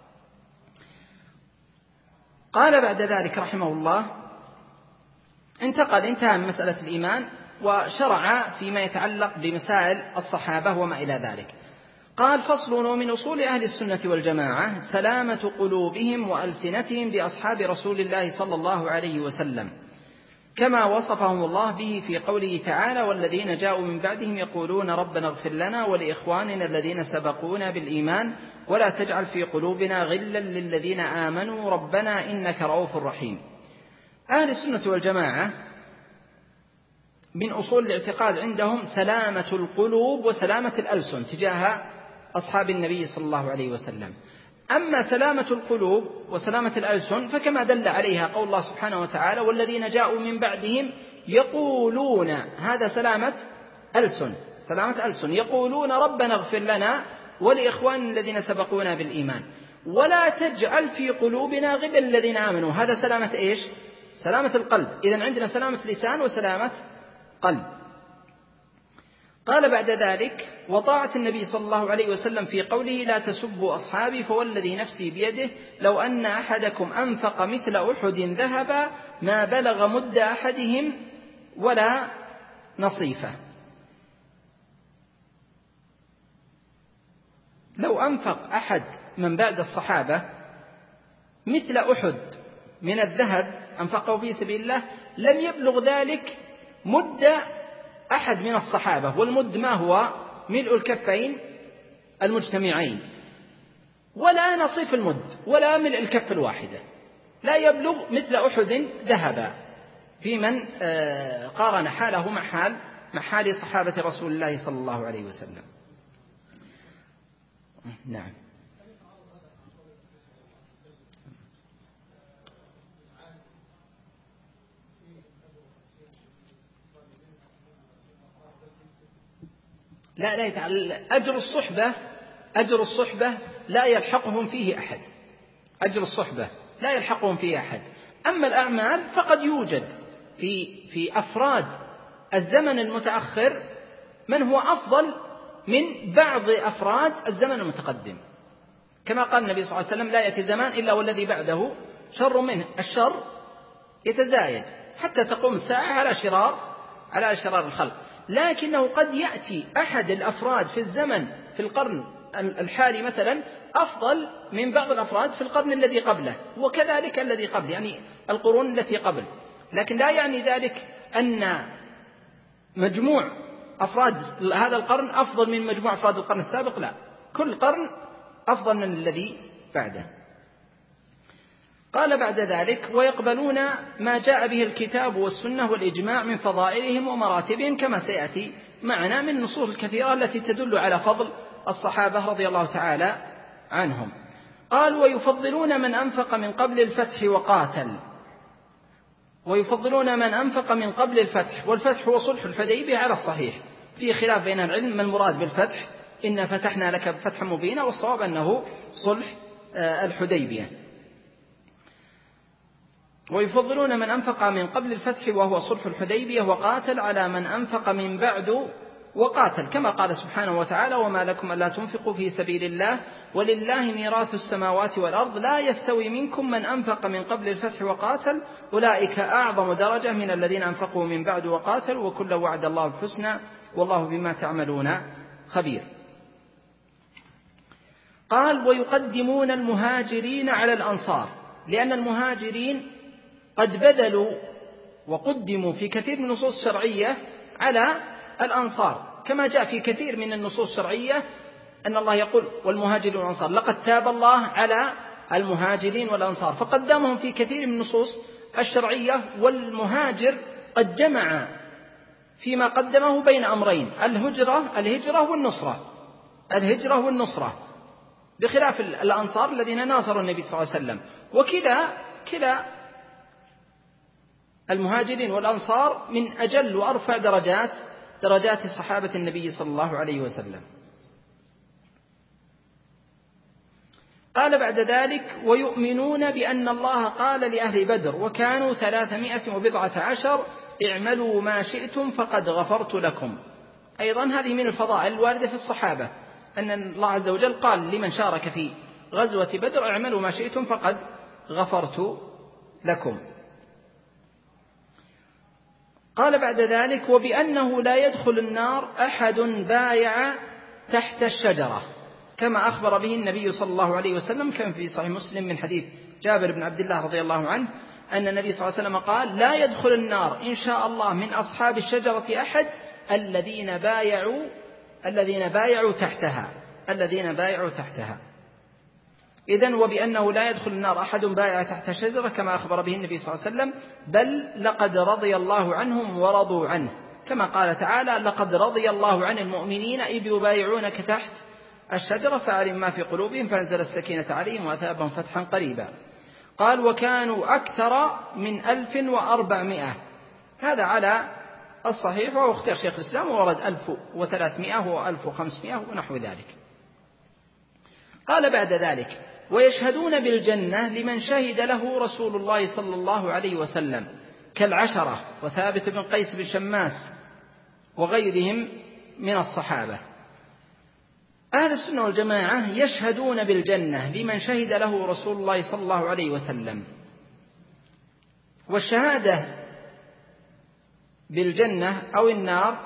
قال بعد ذلك رحمه الله: انتقل انتهى من مسألة الإيمان وشرع فيما يتعلق بمسائل الصحابة وما إلى ذلك. قال: فصل: ومن أصول أهل السنة والجماعة سلامة قلوبهم وألسنتهم بأصحاب رسول الله صلى الله عليه وسلم، كما وصفهم الله به في قوله تعالى: والذين جاءوا من بعدهم يقولون ربنا اغفر لنا ولإخواننا الذين سبقونا بالإيمان ولا تجعل في قلوبنا غلا للذين آمنوا ربنا إنك رؤوف رحيم. أهل السنة والجماعة من أصول الاعتقاد عندهم سلامة القلوب وسلامة الألسن تجاه أصحاب النبي صلى الله عليه وسلم. أما سلامة القلوب وسلامة الألسن فكما دل عليها قول الله سبحانه وتعالى: والذين جاءوا من بعدهم يقولون، هذا سلامة ألسن، سلامة ألسن، يقولون ربنا اغفر لنا ولإخواننا الذين سبقونا بالإيمان ولا تجعل في قلوبنا غلا للذين آمنوا، هذا سلامة إيش؟ سلامة القلب. إذن عندنا سلامة لسان وسلامة قلب. قال بعد ذلك: وطاعة النبي صلى الله عليه وسلم في قوله: لا تسبوا أصحابي فوالذي نفسي بيده لو أن أحدكم أنفق مثل أحد ذهبا ما بلغ مد أحدهم ولا نصيفه. لو أنفق أحد من بعد الصحابة مثل أحد من الذهب أنفقه في سبيل الله لم يبلغ ذلك مد أحد من الصحابة، والمد ما هو؟ ملء الكفين المجتمعين، ولا نصيف المد ولا ملء الكف الواحدة، لا يبلغ مثل أحد ذهبا، في من قارن حاله مع حال مع حال صحابة رسول الله صلى الله عليه وسلم. نعم. لا لا يتعلم. أجر الصحبة أجر الصحبة لا يلحقهم فيه أحد، أجر الصحبة لا يلحقهم فيه أحد. أما الأعمال فقد يوجد في في أفراد الزمن المتأخر من هو أفضل من بعض أفراد الزمن المتقدم، كما قال النبي صلى الله عليه وسلم: لا يأتي زمان إلا والذي بعده شر منه. الشر يتزايد حتى تقوم الساعة على شرار على شرار الخلق، لكنه قد يأتي أحد الأفراد في الزمن في القرن الحالي مثلا أفضل من بعض الأفراد في القرن الذي قبله، وكذلك الذي قبل، يعني القرون التي قبل. لكن لا يعني ذلك أن مجموع أفراد هذا القرن أفضل من مجموع أفراد القرن السابق، لا، كل قرن أفضل من الذي بعده. قال بعد ذلك: ويقبلون ما جاء به الكتاب والسنة والإجماع من فضائلهم ومراتبهم، كما سيأتي معنا من النصوص الكثيرة التي تدل على فضل الصحابة رضي الله تعالى عنهم. قال ويفضلون من أنفق من قبل الفتح وقاتل، ويفضلون من أنفق من قبل الفتح، والفتح هو صلح الحديبية على الصحيح، في خلاف بين العلم ما المراد بالفتح، إن فتحنا لك فتحا مبينا، والصواب أنه صلح الحديبية. ويفضلون من أنفق من قبل الفتح وهو صلح الحديبية وقاتل على من أنفق من بعد وقاتل، كما قال سبحانه وتعالى وما لكم ألا تنفقوا في سبيل الله ولله ميراث السماوات والأرض لا يستوي منكم من أنفق من قبل الفتح وقاتل أولئك أعظم درجة من الذين أنفقوا من بعد وقاتلوا وكلا وعد الله الحسنى والله بما تعملون خبير. قال ويقدمون المهاجرين على الأنصار، لأن المهاجرين قد بذلوا وقدموا في كثير من النصوص الشرعية على الأنصار، كما جاء في كثير من النصوص الشرعية أن الله يقول والمهاجرين والأنصار لقد تاب الله على المهاجرين والأنصار، فقدمهم في كثير من النصوص الشرعية. والمهاجر قد جمع فيما قدمه بين أمرين، الهجرة الهجرة والنصرة الهجرة والنصرة بخلاف الأنصار الذين ناصروا النبي صلى الله عليه وسلم. وكلا كلا المهاجرين والأنصار من أجل وأرفع درجات درجات صحابة النبي صلى الله عليه وسلم. قال بعد ذلك ويؤمنون بأن الله قال لأهل بدر وكانوا ثلاثمائة وبضعة عشر اعملوا ما شئتم فقد غفرت لكم. أيضا هذه من الفضائل الواردة في الصحابة أن الله عز وجل قال لمن شارك في غزوة بدر اعملوا ما شئتم فقد غفرت لكم. قال بعد ذلك وبأنه لا يدخل النار أحد بايع تحت الشجرة، كما أخبر به النبي صلى الله عليه وسلم، كما في صحيح مسلم من حديث جابر بن عبد الله رضي الله عنه أن النبي صلى الله عليه وسلم قال لا يدخل النار إن شاء الله من أصحاب الشجرة أحد الذين بايعوا الذين بايعوا تحتها الذين بايعوا تحتها. إذن وبأنه لا يدخل النار أحد بايع تحت الشجرة كما أخبر به النبي صلى الله عليه وسلم، بل لقد رضي الله عنهم ورضوا عنه، كما قال تعالى لقد رضي الله عن المؤمنين إذ يبايعونك تحت الشجرة فعلم ما في قلوبهم فأنزل السكينة عليهم وأثابهم فتحا قريبا. قال وكانوا أكثر من ألف وأربعمائة، هذا على الصحيح، وهو اختيار شيخ الإسلام وورد ألف وثلاثمائة وألف وخمسمائة ونحو ذلك. قال بعد ذلك ويشهدون بالجنة لمن شهد له رسول الله صلى الله عليه وسلم كالعشرة وثابت بن قيس بن شماس وغيرهم من الصحابة. أهل السنة والجماعة يشهدون بالجنة لمن شهد له رسول الله صلى الله عليه وسلم. والشهادة بالجنة أو النار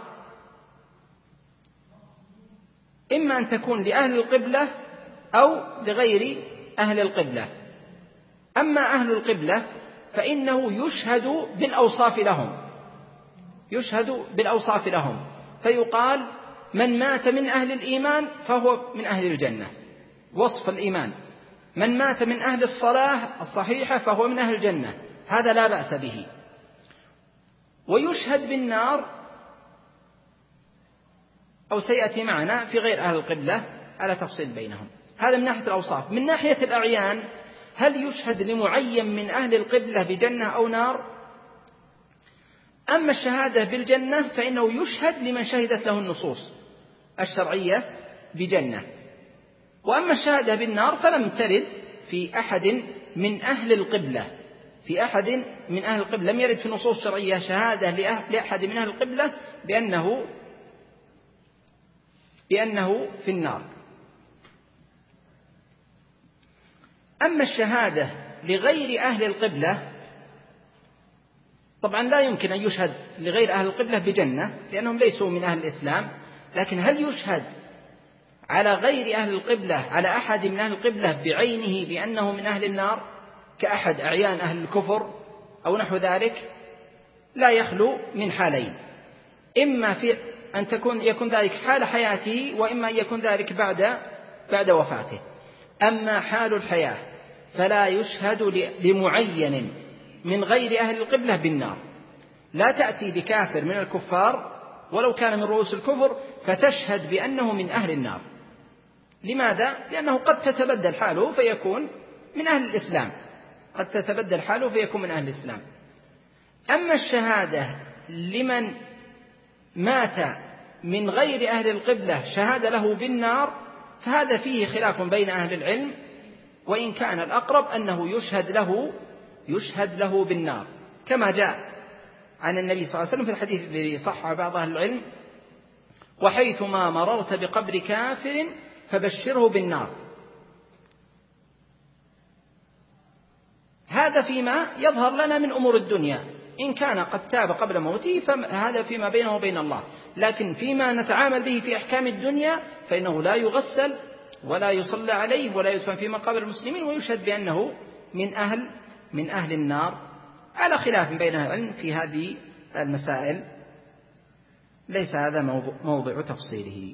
إما أن تكون لأهل القبلة أو لغير أهل القبلة. أما أهل القبلة فإنه يشهد بالأوصاف لهم يشهد بالأوصاف لهم فيقال من مات من أهل الإيمان فهو من أهل الجنة، وصف الإيمان. من مات من أهل الصلاة الصحيحة فهو من أهل الجنة، هذا لا بأس به. ويشهد بالنار أو سيأتي معنا في غير أهل القبلة على تفصيل بينهم. هذا من ناحية الأوصاف. من ناحية الأعيان هل يشهد لمعين من أهل القبلة بجنة أو نار؟ أما الشهادة بالجنة فإنه يشهد لمن شهدت له النصوص الشرعية بجنة. وأما الشهادة بالنار فلم ترد في أحد من أهل القبلة في أحد من أهل القبلة لم يرد في النصوص الشرعية شهادة لأحد من أهل القبلة بأنه بأنه في النار. أما الشهادة لغير أهل القبلة طبعا لا يمكن أن يشهد لغير أهل القبلة بجنة لأنهم ليسوا من أهل الإسلام، لكن هل يشهد على غير أهل القبلة على أحد من أهل القبلة بعينه بأنه من أهل النار كأحد أعيان أهل الكفر أو نحو ذلك؟ لا يخلو من حالين، إما في أن تكون يكون ذلك حال حياته وإما أن يكون ذلك بعد بعد وفاته. أما حال الحياة فلا يشهد لمعين من غير أهل القبلة بالنار. لا تأتي بكافر من الكفار ولو كان من رؤوس الكفر فتشهد بأنه من أهل النار، لماذا؟ لأنه قد تتبدل حاله فيكون من أهل الإسلام، قد تتبدل حاله فيكون من أهل الإسلام. أما الشهادة لمن مات من غير أهل القبلة شهادة له بالنار، فهذا فيه خلاف بين أهل العلم، وإن كان الأقرب أنه يشهد له يشهد له بالنار، كما جاء عن النبي صلى الله عليه وسلم في الحديث الذي صح بعض أهل العلم: وحيثما مررت بقبر كافر فبشره بالنار. هذا فيما يظهر لنا من أمور الدنيا، إن كان قد تاب قبل موته فهذا فيما بينه وبين الله، لكن فيما نتعامل به في أحكام الدنيا فإنه لا يغسل ولا يصلى عليه ولا يدفن في مقابر المسلمين، ويشهد بأنه من أهل من أهل النار، على خلاف بين أهل العلم في هذه المسائل، ليس هذا موضع تفصيله.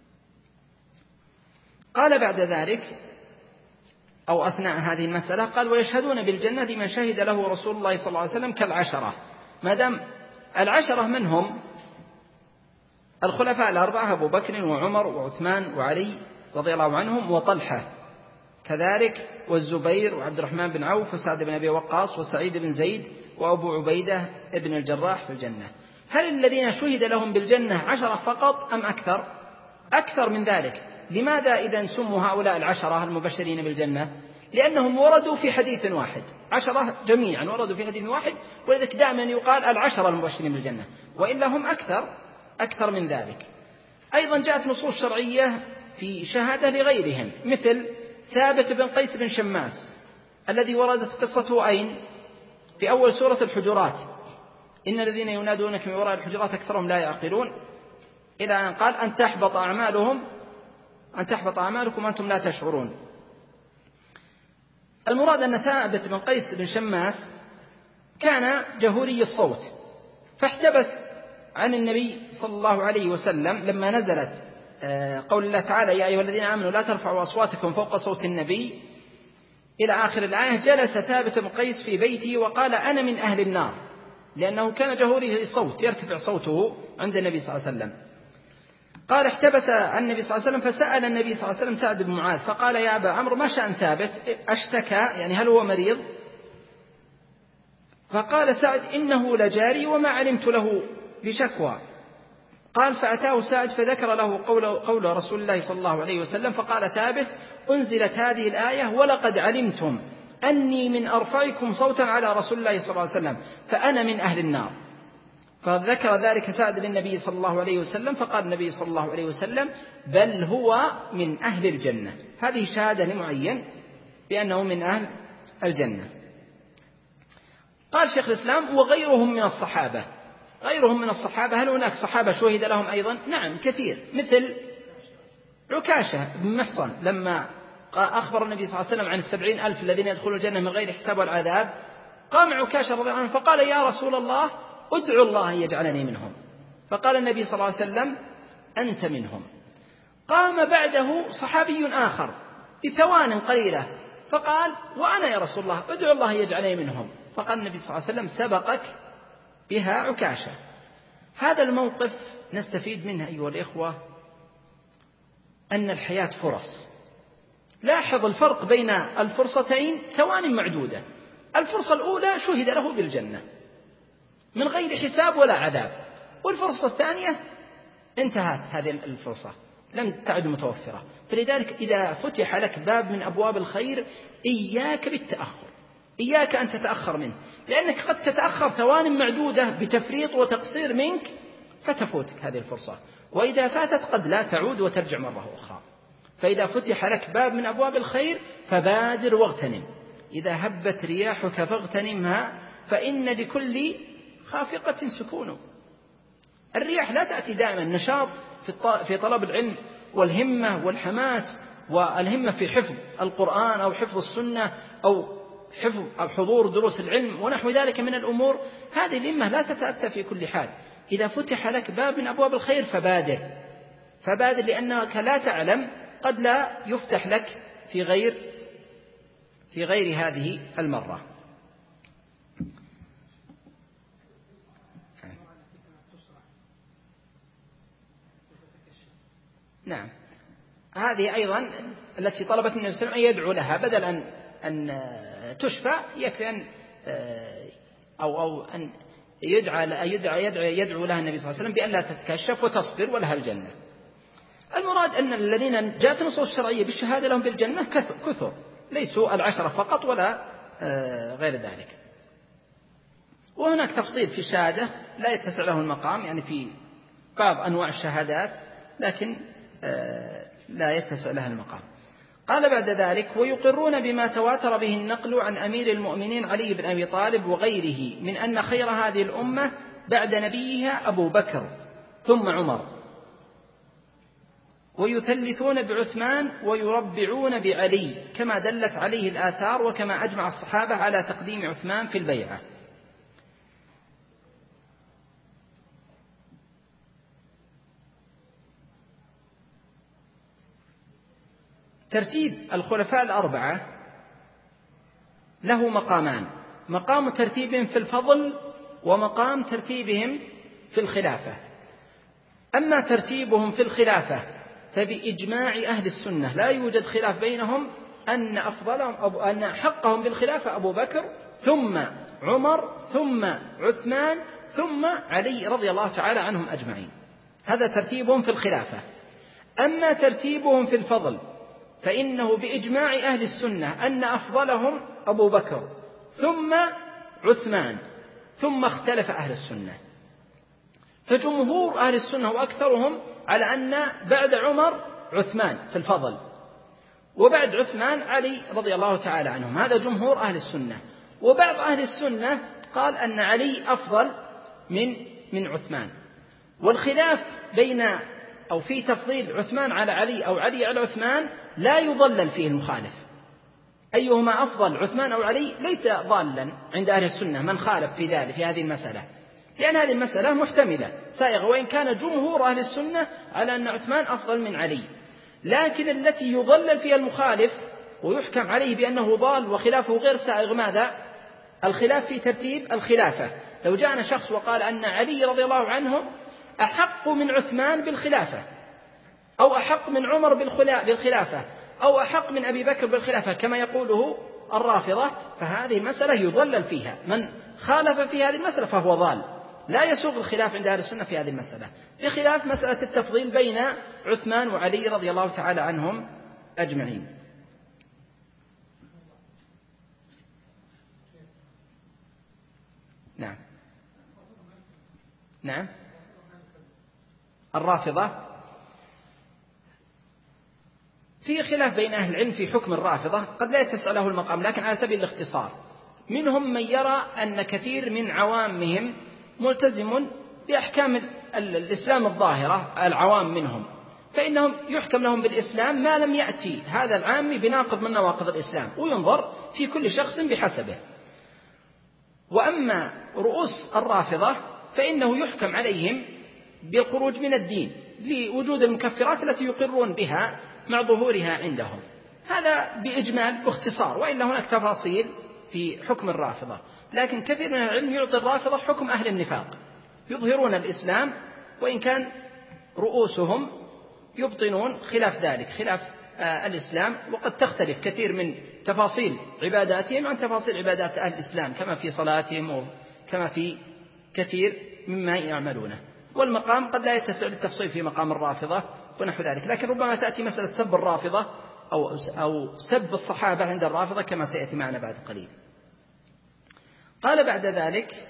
قال بعد ذلك أو أثناء هذه المسألة قال: ويشهدون بالجنة لمن شهد له رسول الله صلى الله عليه وسلم كالعشرة. ما دام العشرة من هم؟ الخلفاء الأربعة أبو بكر وعمر وعثمان وعلي رضي الله عنهم، وطلحة كذلك، والزبير وعبد الرحمن بن عوف وسعد بن أبي وقاص وسعيد بن زيد وأبو عبيدة ابن الجراح في الجنة. هل الذين شهد لهم بالجنة عشرة فقط أم أكثر؟ أكثر من ذلك. لماذا إذا سموا هؤلاء العشرة المبشرين بالجنة؟ لأنهم وردوا في حديث واحد، عشرة جميعا وردوا في حديث واحد، ولذلك دائما يقال العشرة المبشرين بالجنة، وإلا هم أكثر أكثر من ذلك. أيضا جاءت نصوص شرعية في شهادة لغيرهم، مثل ثابت بن قيس بن شماس الذي وردت قصته أين؟ في أول سورة الحجرات: إن الذين ينادونك من وراء الحجرات أكثرهم لا يعقلون، إلى أن قال: أن تحبط أعمالهم أن تحبط أعمالكم وأنتم لا تشعرون. المراد أن ثابت بن قيس بن شماس كان جهوري الصوت، فاحتبس عن النبي صلى الله عليه وسلم لما نزلت قول الله تعالى: يا أيها الذين آمنوا لا ترفعوا أصواتكم فوق صوت النبي إلى آخر الآية. جلس ثابت بن قيس في بيته وقال: أنا من أهل النار، لأنه كان جهوري الصوت يرتفع صوته عند النبي صلى الله عليه وسلم. قال: احتبس النبي صلى الله عليه وسلم فسأل النبي صلى الله عليه وسلم سعد بن معاذ فقال: يا أبا عمرو ما شأن ثابت؟ أشتكى؟ يعني هل هو مريض؟ فقال سعد: إنه لجاري وما علمت له بشكوى. قال: فأتاه سعد فذكر له قول, قول رسول الله صلى الله عليه وسلم، فقال ثابت: أنزلت هذه الآية: ولقد علمتم أني من أرفعكم صوتا على رسول الله صلى الله عليه وسلم فأنا من أهل النار. فذكر ذلك سعد للنبي صلى الله عليه وسلم، فقال النبي صلى الله عليه وسلم: بل هو من أهل الجنة. هذه شهادة لمعين بأنه من أهل الجنة. قال شيخ الإسلام: وغيرهم من الصحابة. غيرهم من الصحابة، هل هناك صحابة شهد لهم أيضا؟ نعم كثير، مثل عكاشة بن محصن لما أخبر النبي صلى الله عليه وسلم عن السبعين ألف الذين يدخلون الجنة من غير حساب والعذاب، قام عكاشة رضي الله عنه فقال: يا رسول الله ادعو الله يجعلني منهم. فقال النبي صلى الله عليه وسلم: أنت منهم. قام بعده صحابي آخر بثوان قليلة فقال: وأنا يا رسول الله ادعو الله يجعلني منهم. فقال النبي صلى الله عليه وسلم: سبقك بها عكاشة. هذا الموقف نستفيد منه أيها الإخوة أن الحياة فرص. لاحظ الفرق بين الفرصتين، ثوان معدودة. الفرصة الأولى شهد له بالجنة من غير حساب ولا عذاب، والفرصة الثانية انتهت هذه الفرصة، لم تعد متوفرة. فلذلك إذا فتح لك باب من أبواب الخير إياك بالتأخر، إياك أن تتأخر منه، لأنك قد تتأخر ثوان معدودة بتفريط وتقصير منك فتفوتك هذه الفرصة، وإذا فاتت قد لا تعود وترجع مرة أخرى. فإذا فتح لك باب من أبواب الخير فبادر واغتنم. إذا هبت رياحك فاغتنمها فإن لكل خافقة سكون. الرياح لا تأتي دائما، نشاط في طلب العلم والهمة والحماس والهمة في حفظ القرآن أو حفظ السنة أو حفظ أو حضور دروس العلم ونحو ذلك من الأمور، هذه الهمة لا تتأتى في كل حال. إذا فتح لك باب من أبواب الخير فبادر فبادر لأنك لا تعلم، قد لا يفتح لك في غير في غير هذه المرة. نعم، هذه أيضا التي طلبت النبي صلى الله عليه وسلم أن يدعو لها بدل أن أن تشفى، يكفي أن أو أو أن يدعى يدعى يدعو يدعو لها النبي صلى الله عليه وسلم بأن لا تتكشف وتصبر ولها الجنة. المراد أن الذين جاءت نصوص شرعية بالشهادة لهم بالجنة كثر, كثر ليسوا العشرة فقط ولا غير ذلك. وهناك تفصيل في الشهادة لا يتسع له المقام، يعني في بعض أنواع الشهادات لكن لا يتسع لها المقام. قال بعد ذلك: ويقرون بما تواتر به النقل عن أمير المؤمنين علي بن أبي طالب وغيره من أن خير هذه الأمة بعد نبيها أبو بكر ثم عمر، ويثلثون بعثمان ويربعون بعلي كما دلت عليه الآثار وكما أجمع الصحابة على تقديم عثمان في البيعة. ترتيب الخلفاء الأربعة له مقامان: مقام ترتيبهم في الفضل ومقام ترتيبهم في الخلافة. أما ترتيبهم في الخلافة فبإجماع أهل السنة لا يوجد خلاف بينهم أن أفضلهم أو أن حقهم بالخلافة أبو بكر ثم عمر ثم عثمان ثم علي رضي الله تعالى عنهم أجمعين. هذا ترتيبهم في الخلافة. أما ترتيبهم في الفضل فإنه بإجماع أهل السنة أن أفضلهم أبو بكر ثم عثمان، ثم اختلف أهل السنة، فجمهور أهل السنة وأكثرهم على أن بعد عمر عثمان في الفضل، وبعد عثمان علي رضي الله تعالى عنهم. هذا جمهور أهل السنة. وبعض أهل السنة قال أن علي أفضل من من عثمان. والخلاف بين أو في تفضيل عثمان على علي أو علي على عثمان لا يضلل فيه المخالف، أيهما أفضل عثمان أو علي ليس ضالا عند أهل السنة من خالف في ذلك في هذه المسألة، لأن هذه المسألة محتملة سائغة، وإن كان جمهور أهل السنة على أن عثمان أفضل من علي. لكن التي يضلل فيها المخالف ويحكم عليه بأنه ضال وخلافه غير سائغ ماذا؟ الخلاف في ترتيب الخلافة. لو جاءنا شخص وقال أن علي رضي الله عنه أحق من عثمان بالخلافة، أو أحق من عمر بالخلافة، أو أحق من أبي بكر بالخلافة كما يقوله الرافضة، فهذه مسألة يضلل فيها. من خالف في هذه المسألة فهو ضال، لا يسوغ الخلاف عند أهل السنة في هذه المسألة، بخلاف مسألة التفضيل بين عثمان وعلي رضي الله تعالى عنهم أجمعين. نعم نعم الرافضة في خلاف بين أهل العلم في حكم الرافضة، قد لا يتسع له المقام، لكن على سبيل الاختصار: منهم من يرى أن كثير من عوامهم ملتزم بأحكام الإسلام الظاهرة، العوام منهم، فإنهم يحكم لهم بالإسلام ما لم يأتي هذا العام بناقض من نواقض الإسلام، وينظر في كل شخص بحسبه. وأما رؤوس الرافضة فإنه يحكم عليهم بالخروج من الدين لوجود المكفرات التي يقرون بها مع ظهورها عندهم. هذا بإجمال باختصار، وإلا هناك تفاصيل في حكم الرافضة، لكن كثير من العلم يعطي الرافضة حكم أهل النفاق، يظهرون الإسلام وإن كان رؤوسهم يبطنون خلاف ذلك، خلاف آه الإسلام، وقد تختلف كثير من تفاصيل عباداتهم عن تفاصيل عبادات أهل الإسلام، كما في صلاتهم وكما في كثير مما يعملونه. والمقام قد لا يتسع للتفصيل في مقام الرافضة ونحو ذلك، لكن ربما تأتي مسألة سب الرافضة أو أو سب الصحابة عند الرافضة كما سيأتي معنا بعد قليل. قال بعد ذلك: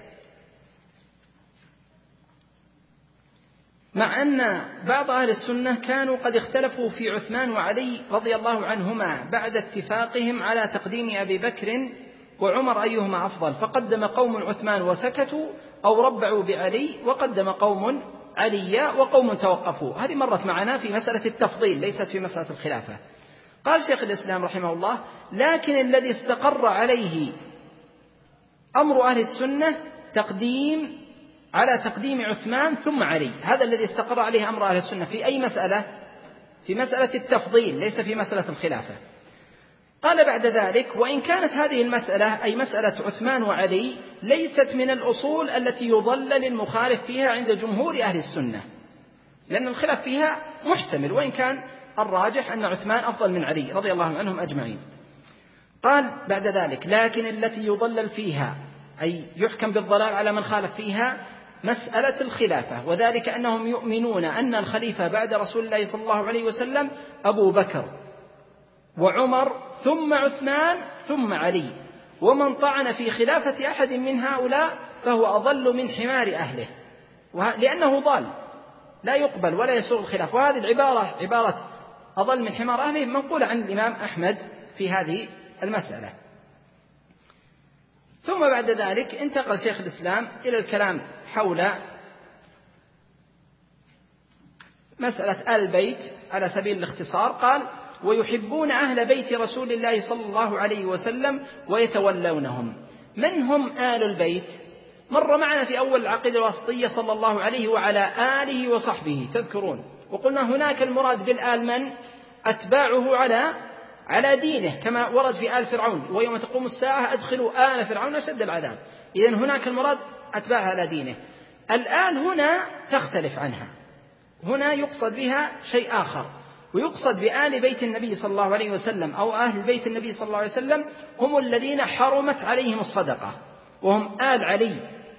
مع أن بعض أهل السنة كانوا قد اختلفوا في عثمان وعلي رضي الله عنهما بعد اتفاقهم على تقديم أبي بكر وعمر أيهما أفضل، فقدم قوم عثمان وسكتوا أو ربعوا بعلي، وقدم قوم علي وقوم توقفوا. هذه مرت معنا في مسألة التفضيل ليست في مسألة الخلافة. قال شيخ الإسلام رحمه الله: لكن الذي استقر عليه أمر أهل السنة تقديم على تقديم عثمان ثم علي، هذا الذي استقر عليه أمر أهل السنة في أي مسألة؟ في مسألة التفضيل ليس في مسألة الخلافة. قال بعد ذلك: وإن كانت هذه المسألة أي مسألة عثمان وعلي ليست من الأصول التي يضلل المخالف فيها عند جمهور أهل السنة، لأن الخلاف فيها محتمل، وإن كان الراجح أن عثمان أفضل من علي رضي الله عنهم أجمعين. قال بعد ذلك: لكن التي يضلل فيها أي يحكم بالضلال على من خالف فيها مسألة الخلافة، وذلك أنهم يؤمنون أن الخليفة بعد رسول الله صلى الله عليه وسلم أبو بكر وعمر ثم عثمان ثم علي، ومن طعن في خلافة أحد من هؤلاء فهو أضل من حمار أهله، لأنه ضال لا يقبل ولا يسوغ الخلاف. وهذه العبارة عبارة أضل من حمار أهله منقولة عن الإمام أحمد في هذه المسألة. ثم بعد ذلك انتقل شيخ الإسلام إلى الكلام حول مسألة آل البيت على سبيل الاختصار. قال: ويحبون أهل بيت رسول الله صلى الله عليه وسلم ويتولونهم. من هم آل البيت؟ مر معنا في أول العقيدة الواسطية صلى الله عليه وعلى آله وصحبه، تذكرون، وقلنا هناك المراد بالآل من أتباعه على على دينه، كما ورد في آل فرعون: ويوم تقوم الساعة أدخلوا آل فرعون أشد العذاب. إذن هناك المراد أتباعه على دينه. الآل هنا تختلف عنها، هنا يقصد بها شيء آخر، ويقصد بآل بيت النبي صلى الله عليه وسلم أو أهل بيت النبي صلى الله عليه وسلم هم الذين حرمت عليهم الصدقة، وهم آل علي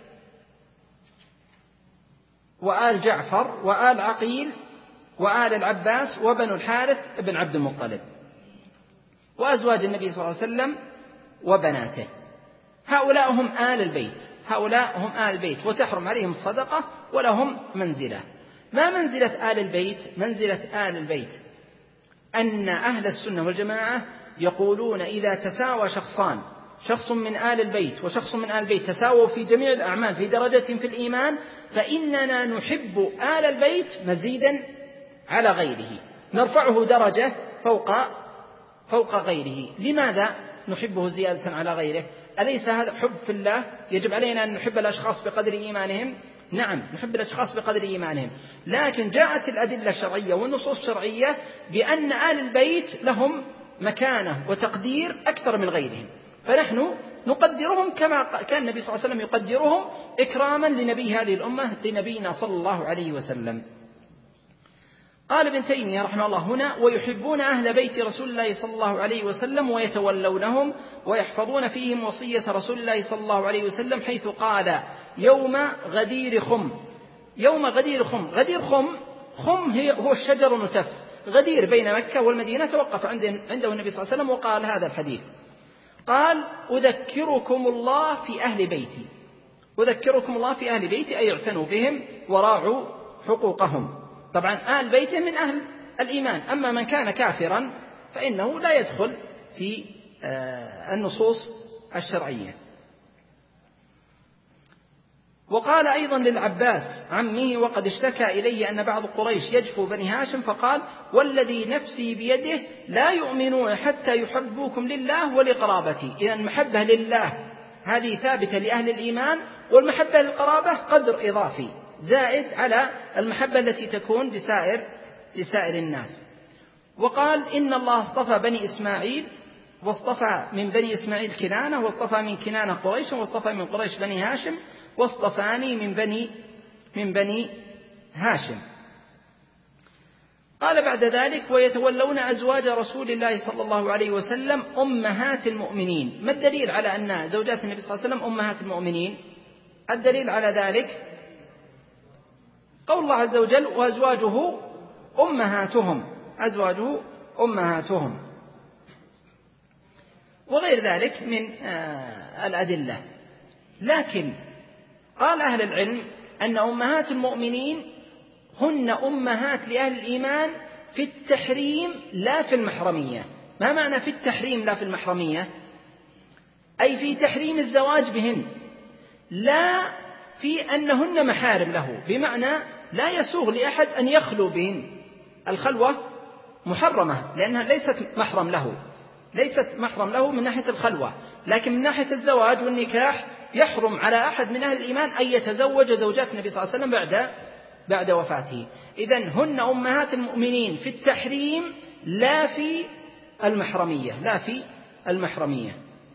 وآل جعفر وآل عقيل وآل العباس وبنو الحارث بن عبد المطلب وأزواج النبي صلى الله عليه وسلم وبناته. هؤلاء هم آل البيت، هؤلاء هم آل البيت وتحرم عليهم الصدقة ولهم منزلة. ما منزلة آل البيت؟ منزلة آل البيت أن أهل السنة والجماعة يقولون إذا تساوى شخصان، شخص من آل البيت وشخص من آل البيت، تساووا في جميع الأعمال في درجة في الإيمان، فإننا نحب آل البيت مزيدا على غيره، نرفعه درجة فوق فوق غيره. لماذا نحبه زيادة على غيره؟ أليس هذا حب في الله؟ يجب علينا أن نحب الأشخاص بقدر إيمانهم. نعم، نحب الأشخاص بقدر إيمانهم، لكن جاءت الأدلة الشرعية والنصوص الشرعية بأن آل البيت لهم مكانة وتقدير أكثر من غيرهم، فنحن نقدرهم كما كان النبي صلى الله عليه وسلم يقدرهم إكراما لنبي هذه الأمة، لنبينا صلى الله عليه وسلم. قال ابن تيمية رحمه الله هنا: ويحبون أهل بيت رسول الله صلى الله عليه وسلم ويتولونهم ويحفظون فيهم وصية رسول الله صلى الله عليه وسلم، حيث قال: يوم غدير خم. يوم غدير خم، غدير خم، خم هو الشجر الملتف، غدير بين مكة والمدينة، توقف عنده النبي صلى الله عليه وسلم وقال هذا الحديث. قال: أذكركم الله في أهل بيتي. أذكركم الله في أهل بيتي أي اعتنوا بهم وراعوا حقوقهم. طبعا آل بيته من أهل الإيمان، أما من كان كافرا فإنه لا يدخل في النصوص الشرعية. وقال أيضا للعباس عمه: وقد اشتكى إلي أن بعض قريش يجفو بني هاشم، فقال: والذي نفسي بيده لا يؤمنون حتى يحبوكم لله ولقرابتي. إذا المحبة لله هذه ثابتة لأهل الإيمان، والمحبة للقرابة قدر إضافي زائد على المحبة التي تكون لسائر لسائر الناس. وقال: إن الله اصطفى بني إسماعيل، واصطفى من بني إسماعيل كنانة، واصطفى من كنانة قريش، واصطفى من قريش بني هاشم، واصطفاني من بني من بني هاشم. قال بعد ذلك: ويتولون أزواج رسول الله صلى الله عليه وسلم أمهات المؤمنين. ما الدليل على أن زوجات النبي صلى الله عليه وسلم أمهات المؤمنين؟ الدليل على ذلك قول الله عز وجل: وأزواجه أمهاتهم، أزواجه أمهاتهم، وغير ذلك من الأدلة. لكن قال أهل العلم أن أمهات المؤمنين هن أمهات لأهل الإيمان في التحريم لا في المحرمية. ما معنى في التحريم لا في المحرمية؟ أي في تحريم الزواج بهن، لا في أنهن محارم له، بمعنى لا يسوغ لأحد أن يخلو بهن. الخلوة محرمة لأنها ليست محرم له، ليست محرم له من ناحية الخلوة، لكن من ناحية الزواج والنكاح يحرم على أحد من أهل الإيمان أن يتزوج زوجات النبي صلى الله عليه وسلم بعد بعد وفاته. إذن هن أمهات المؤمنين في التحريم لا في المحرمية، لا في المحرمية.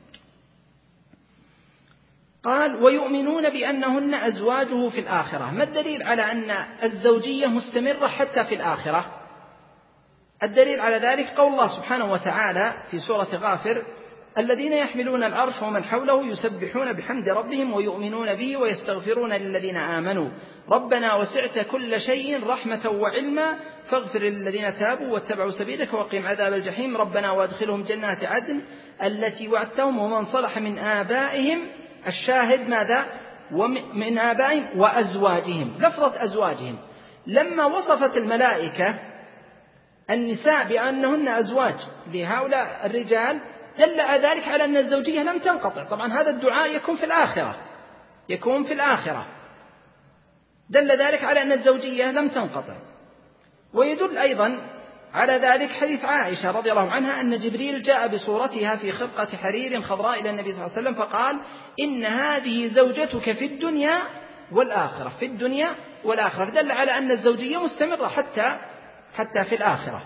قال: ويؤمنون بأنهن أزواجه في الآخرة. ما الدليل على أن الزوجية مستمرة حتى في الآخرة؟ الدليل على ذلك قول الله سبحانه وتعالى في سورة غافر: الذين يحملون العرش ومن حوله يسبحون بحمد ربهم ويؤمنون به ويستغفرون للذين آمنوا ربنا وسعت كل شيء رحمة وعلما فاغفر للذين تابوا واتبعوا سبيلك وقهم عذاب الجحيم ربنا وادخلهم جنات عدن التي وعدتهم ومن صلح من آبائهم. الشاهد ماذا؟ ومن آبائهم وأزواجهم. لفظة أزواجهم لما وصفت الملائكة النساء بأنهن أزواج لهؤلاء الرجال دل ذلك على أن الزوجية لم تنقطع. طبعا هذا الدعاء يكون في الآخرة يكون في الآخرة دل ذلك على أن الزوجية لم تنقطع. ويدل أيضا على ذلك حديث عائشة رضي الله عنها أن جبريل جاء بصورتها في خرقة حرير خضراء إلى النبي صلى الله عليه وسلم فقال: إن هذه زوجتك في الدنيا والآخرة في الدنيا والآخرة دل على أن الزوجية مستمرة حتى حتى في الآخرة.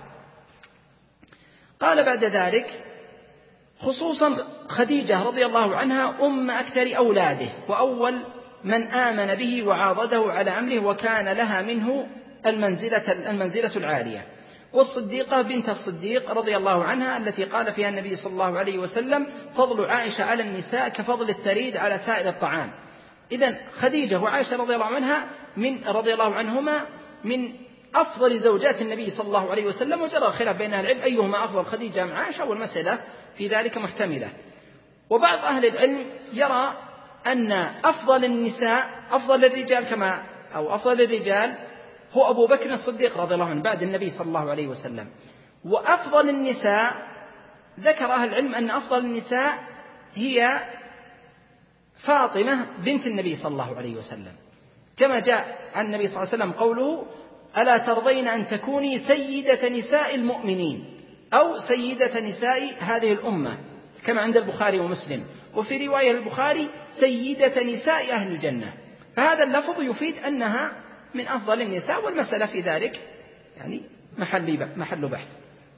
قال بعد ذلك: خصوصا خديجة رضي الله عنها أم أكثر أولاده وأول من آمن به وعاضده على أمره وكان لها منه المنزلة, المنزلة العالية. والصديقة بنت الصديق رضي الله عنها التي قال فيها النبي صلى الله عليه وسلم: فضل عائشة على النساء كفضل الثريد على سائر الطعام. إذن خديجة وعائشة رضي الله عنها من رضي الله عنهما من أفضل زوجات النبي صلى الله عليه وسلم، وجرى الخلاف بين العلم أيهما أفضل خديجة أم عائشة، والمسألة في ذلك محتملة. وبعض أهل العلم يرى أن أفضل النساء أفضل الرجال كما أو أفضل الرجال هو أبو بكر الصديق رضي الله عنه بعد النبي صلى الله عليه وسلم. وأفضل النساء ذكر أهل العلم أن أفضل النساء هي فاطمة بنت النبي صلى الله عليه وسلم، كما جاء عن النبي صلى الله عليه وسلم قوله: ألا ترضين أن تكوني سيدة نساء المؤمنين أو سيدة نساء هذه الأمة، كما عند البخاري ومسلم. وفي رواية البخاري: سيدة نساء أهل الجنة. فهذا اللفظ يفيد أنها من أفضل النساء، والمسألة في ذلك يعني محل بحث.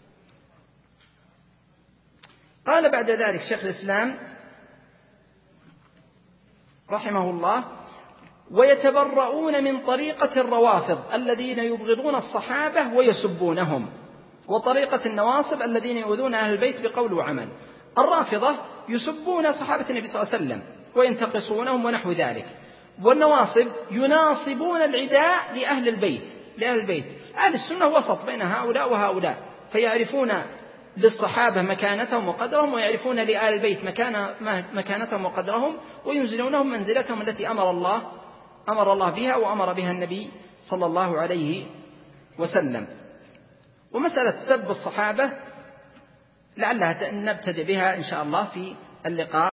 قال بعد ذلك شيخ الإسلام رحمه الله: ويتبرؤون من طريقة الروافض الذين يبغضون الصحابة ويسبونهم، وطريقة النواصب الذين يؤذون أهل البيت بقول وعمل. الرافضة يسبون صحابة النبي صلى الله عليه وسلم وينتقصونهم ونحو ذلك، والنواصب يناصبون العداء لأهل البيت لأهل البيت. أهل السنة وسط بين هؤلاء وهؤلاء، فيعرفون للصحابة مكانتهم وقدرهم، ويعرفون لآل البيت مكانتهم وقدرهم، وينزلونهم منزلتهم التي أمر الله أمر الله بها وأمر بها النبي صلى الله عليه وسلم. ومسألة سب الصحابة لعلها نبتدئ بها إن شاء الله في اللقاء